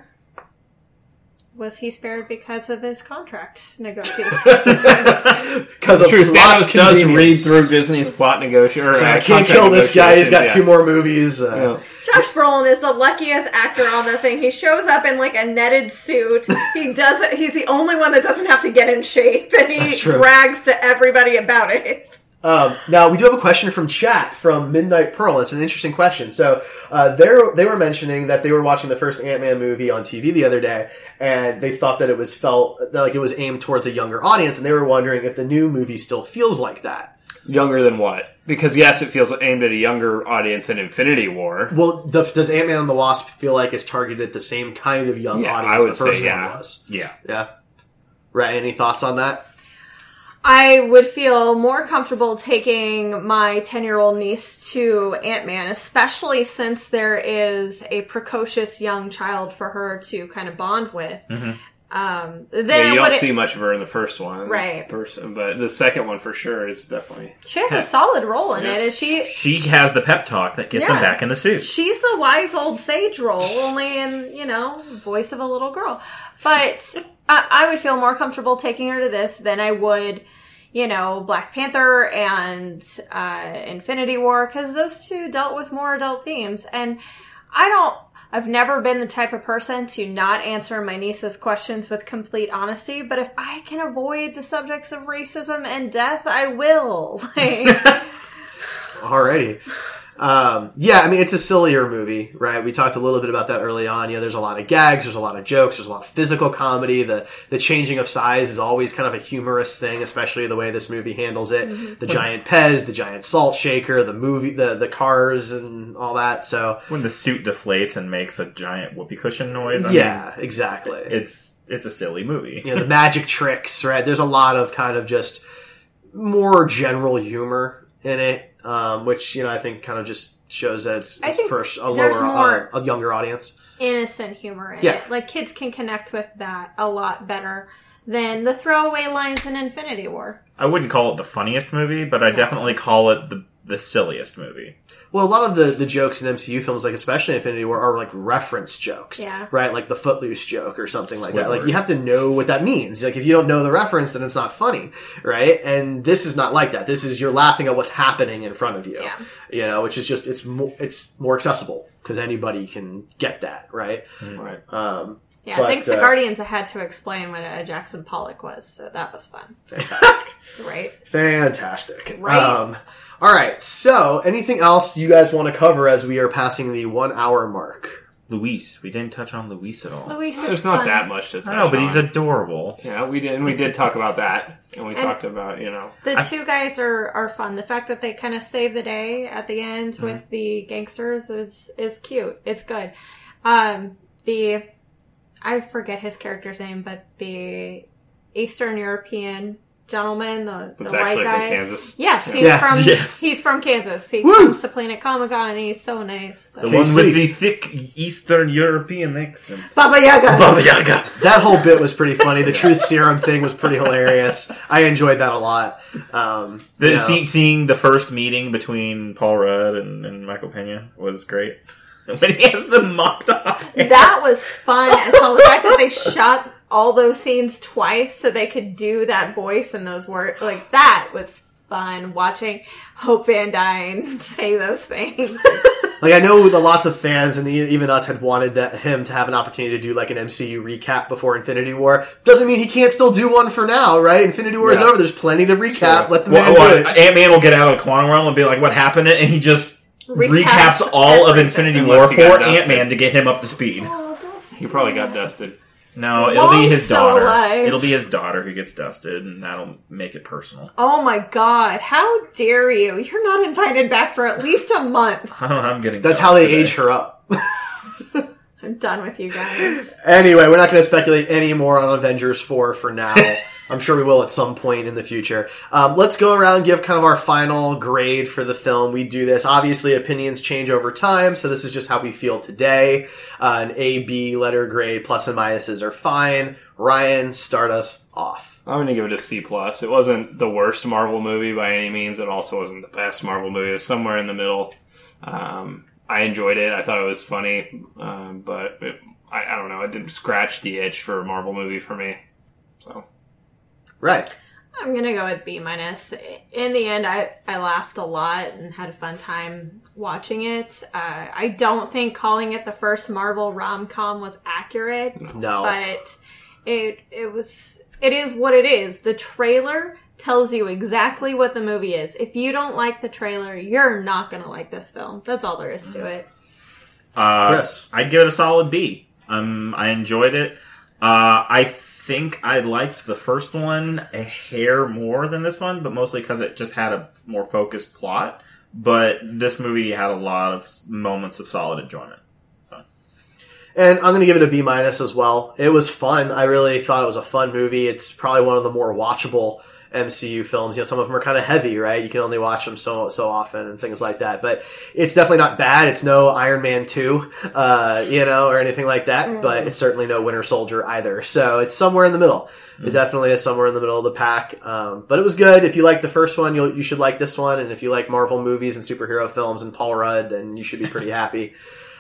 was he spared because of his contract negotiation? Because of True, lots Thanos does read convenience. through Disney's plot negotiation. So uh, I can't contract kill this guy. He's got negotiations, two yeah. more movies. Uh, Yeah. Josh Brolin is the luckiest actor on the thing. He shows up in like a netted suit. He does it. He's the only one that doesn't have to get in shape, and he That's true. brags to everybody about it. Um, now we do have a question from chat from Midnight Pearl. It's an interesting question. So uh, they they were mentioning that they were watching the first Ant-Man movie on T V the other day, and they thought that it was felt like it was aimed towards a younger audience, and they were wondering if the new movie still feels like that. Younger than what? Because yes, it feels aimed at a younger audience than Infinity War. Well, the, does Ant-Man and the Wasp feel like it's targeted at the same kind of young Yeah, audience I would the first say, yeah. one was? Yeah. Yeah. Right. Any thoughts on that? I would feel more comfortable taking my ten-year-old niece to Ant-Man, especially since there is a precocious young child for her to kind of bond with. Mm-hmm. Um, Yeah, then you it don't would- see much of her in the first one, Right. Person, but the second one for sure is definitely. she has a solid role in it. Is she? She has the pep talk that gets him Yeah. back in the suit. She's the wise old sage role, only in, you know, voice of a little girl. But I, I would feel more comfortable taking her to this than I would you know, Black Panther and uh, Infinity War, because those two dealt with more adult themes. And I don't, I've never been the type of person to not answer my niece's questions with complete honesty, but if I can avoid the subjects of racism and death, I will. Like, alrighty. Um, yeah, I mean, it's a sillier movie, right? We talked a little bit about that early on. You know, there's a lot of gags, there's a lot of jokes, there's a lot of physical comedy. The the changing of size is always kind of a humorous thing, especially the way this movie handles it. Mm-hmm. The giant Pez, the giant salt shaker, the movie, the, the cars and all that. So when the suit deflates and makes a giant whoopee cushion noise. I yeah, mean, exactly. It's, it's a silly movie. You know, the magic tricks, right? There's a lot of kind of just more general humor in it, um, which, you know, I think kind of just shows that it's, it's for a lower, more uh, a younger audience. Innocent humor in yeah. it. Like, kids can connect with that a lot better than the throwaway lines in Infinity War. I wouldn't call it the funniest movie, but I definitely call it the the silliest movie. Well, a lot of the, the jokes in M C U films, like especially Infinity War, are like reference jokes, yeah. right? Like the Footloose joke or something like Squidward. that. Like you have to know what that means. Like if you don't know the reference, then it's not funny, right? And this is not like that. This is you're laughing at what's happening in front of you, yeah. you know, which is just it's more it's more accessible because anybody can get that, right? Right. Um, Yeah, but, thanks uh, to Guardians, I had to explain what a Jackson Pollock was, so that was fun. Fantastic. Right? Fantastic. Right? Um, all right. So, anything else you guys want to cover as we are passing the one hour mark? Luis. We didn't touch on Luis at all. Luis is There's not fun. that much to touch I know, but on. he's adorable. Yeah, we did, and we did talk about that, and we And- talked about, you know... The I- two guys are, are fun. The fact that they kind of save the day at the end Mm-hmm. with the gangsters is is cute. It's good. Um, the I forget his character's name, but the Eastern European gentleman, the, the It's white actually guy. from Kansas. Yes, he's Yeah. from Yes. he's from Kansas. He Woo! comes to Planet Comic Con and he's so nice. So. The K one C. with the thick Eastern European accent. Baba Yaga. Baba Yaga. That whole bit was pretty funny. The truth serum thing was pretty hilarious. I enjoyed that a lot. Um, The, you know. see, seeing the first meeting between Paul Rudd and, and Michael Pena was great. When he has the mocked up hair. That was fun as well. The fact that they shot all those scenes twice so they could do that voice and those words. Like, that was fun watching Hope Van Dyne say those things. Like, I know the lots of fans and e- even us had wanted that him to have an opportunity to do like an M C U recap before Infinity War. Doesn't mean he can't still do one for now, right? Infinity War is Yeah. over. There's plenty to recap. Sure. Let the Well, man well, do it. Ant-Man will get out of the quantum realm and be like, what happened? And he just Recaps recaps all of everything. Infinity Unless War he got for dusted. Ant-Man to get him up to speed. Oh, don't say He probably that. got dusted. No, it'll be Wong's his still daughter. alive. It'll be his daughter who gets dusted, and that'll make it personal. Oh my god, how dare you? You're not invited back for at least a month. I'm getting. That's dumb how they today. age her up. I'm done with you guys. Anyway, we're not going to speculate any more on Avengers four for now. I'm sure we will at some point in the future. Um, let's go around and give kind of our final grade for the film. We do this. Obviously, opinions change over time, so this is just how we feel today. Uh, an A, B letter grade, plus and minuses are fine. Ryan, start us off. I'm going to give it a C plus. It wasn't the worst Marvel movie by any means. It also wasn't the best Marvel movie. It was somewhere in the middle. Um, I enjoyed it. I thought it was funny, um, but it, I, I don't know. It didn't scratch the itch for a Marvel movie for me. So Right. I'm gonna go with B minus. In the end, I, I laughed a lot and had a fun time watching it. Uh, I don't think calling it the first Marvel rom-com was accurate, No. but it it was it is what it is. The trailer tells you exactly what the movie is. If you don't like the trailer, you're not gonna like this film. That's all there is to it. Uh, Chris. I'd give it a solid B. Um, I enjoyed it. Uh, I think I liked the first one a hair more than this one, but mostly because it just had a more focused plot. But this movie had a lot of moments of solid enjoyment. So. And I'm going to give it a B minus as well. It was fun. I really thought it was a fun movie. It's probably one of the more watchable M C U films. You know, some of them are kind of heavy, right? You can only watch them so so often and things like that. But it's definitely not bad. It's no Iron Man two, uh, you know, or anything like that. Mm. But it's certainly no Winter Soldier either. So it's somewhere in the middle. Mm. It definitely is somewhere in the middle of the pack. Um, but it was good. If you like the first one, you'll, you should like this one. And if you like Marvel movies and superhero films and Paul Rudd, then you should be pretty happy.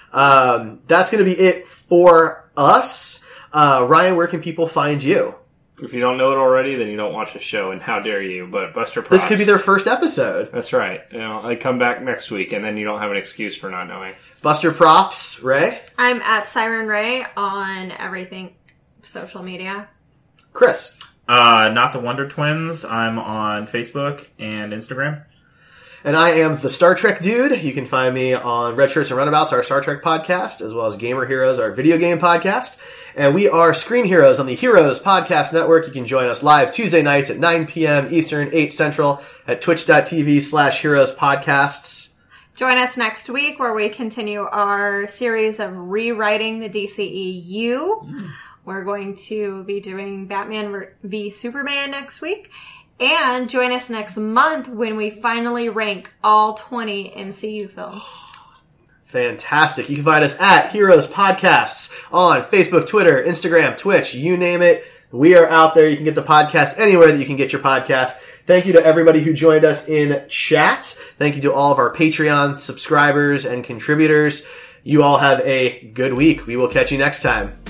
Um, that's going to be it for us. Uh, Ryan, where can people find you? If you don't know it already, then you don't watch the show, and how dare you? But Buster Props. This could be their first episode. That's right. You know, I come back next week, and then you don't have an excuse for not knowing. Buster Props, Ray? I'm at Siren Ray on everything social media. Chris? Uh, Not the Wonder Twins. I'm on Facebook and Instagram. And I am the Star Trek Dude. You can find me on Red Shirts and Runabouts, our Star Trek podcast, as well as Gamer Heroes, our video game podcast. And we are Screen Heroes on the Heroes Podcast Network. You can join us live Tuesday nights at nine p.m. Eastern, eight Central at twitch.tv slash Heroes Podcasts. Join us next week where we continue our series of rewriting the D C E U. Mm. We're going to be doing Batman v Superman next week. And join us next month when we finally rank all twenty M C U films. Fantastic. You can find us at Heroes Podcasts on Facebook, Twitter, Instagram, Twitch, you name it. We are out there. You can get the podcast anywhere that you can get your podcast. Thank you to everybody who joined us in chat. Thank you to all of our Patreon subscribers and contributors. You all have a good week. We will catch you next time.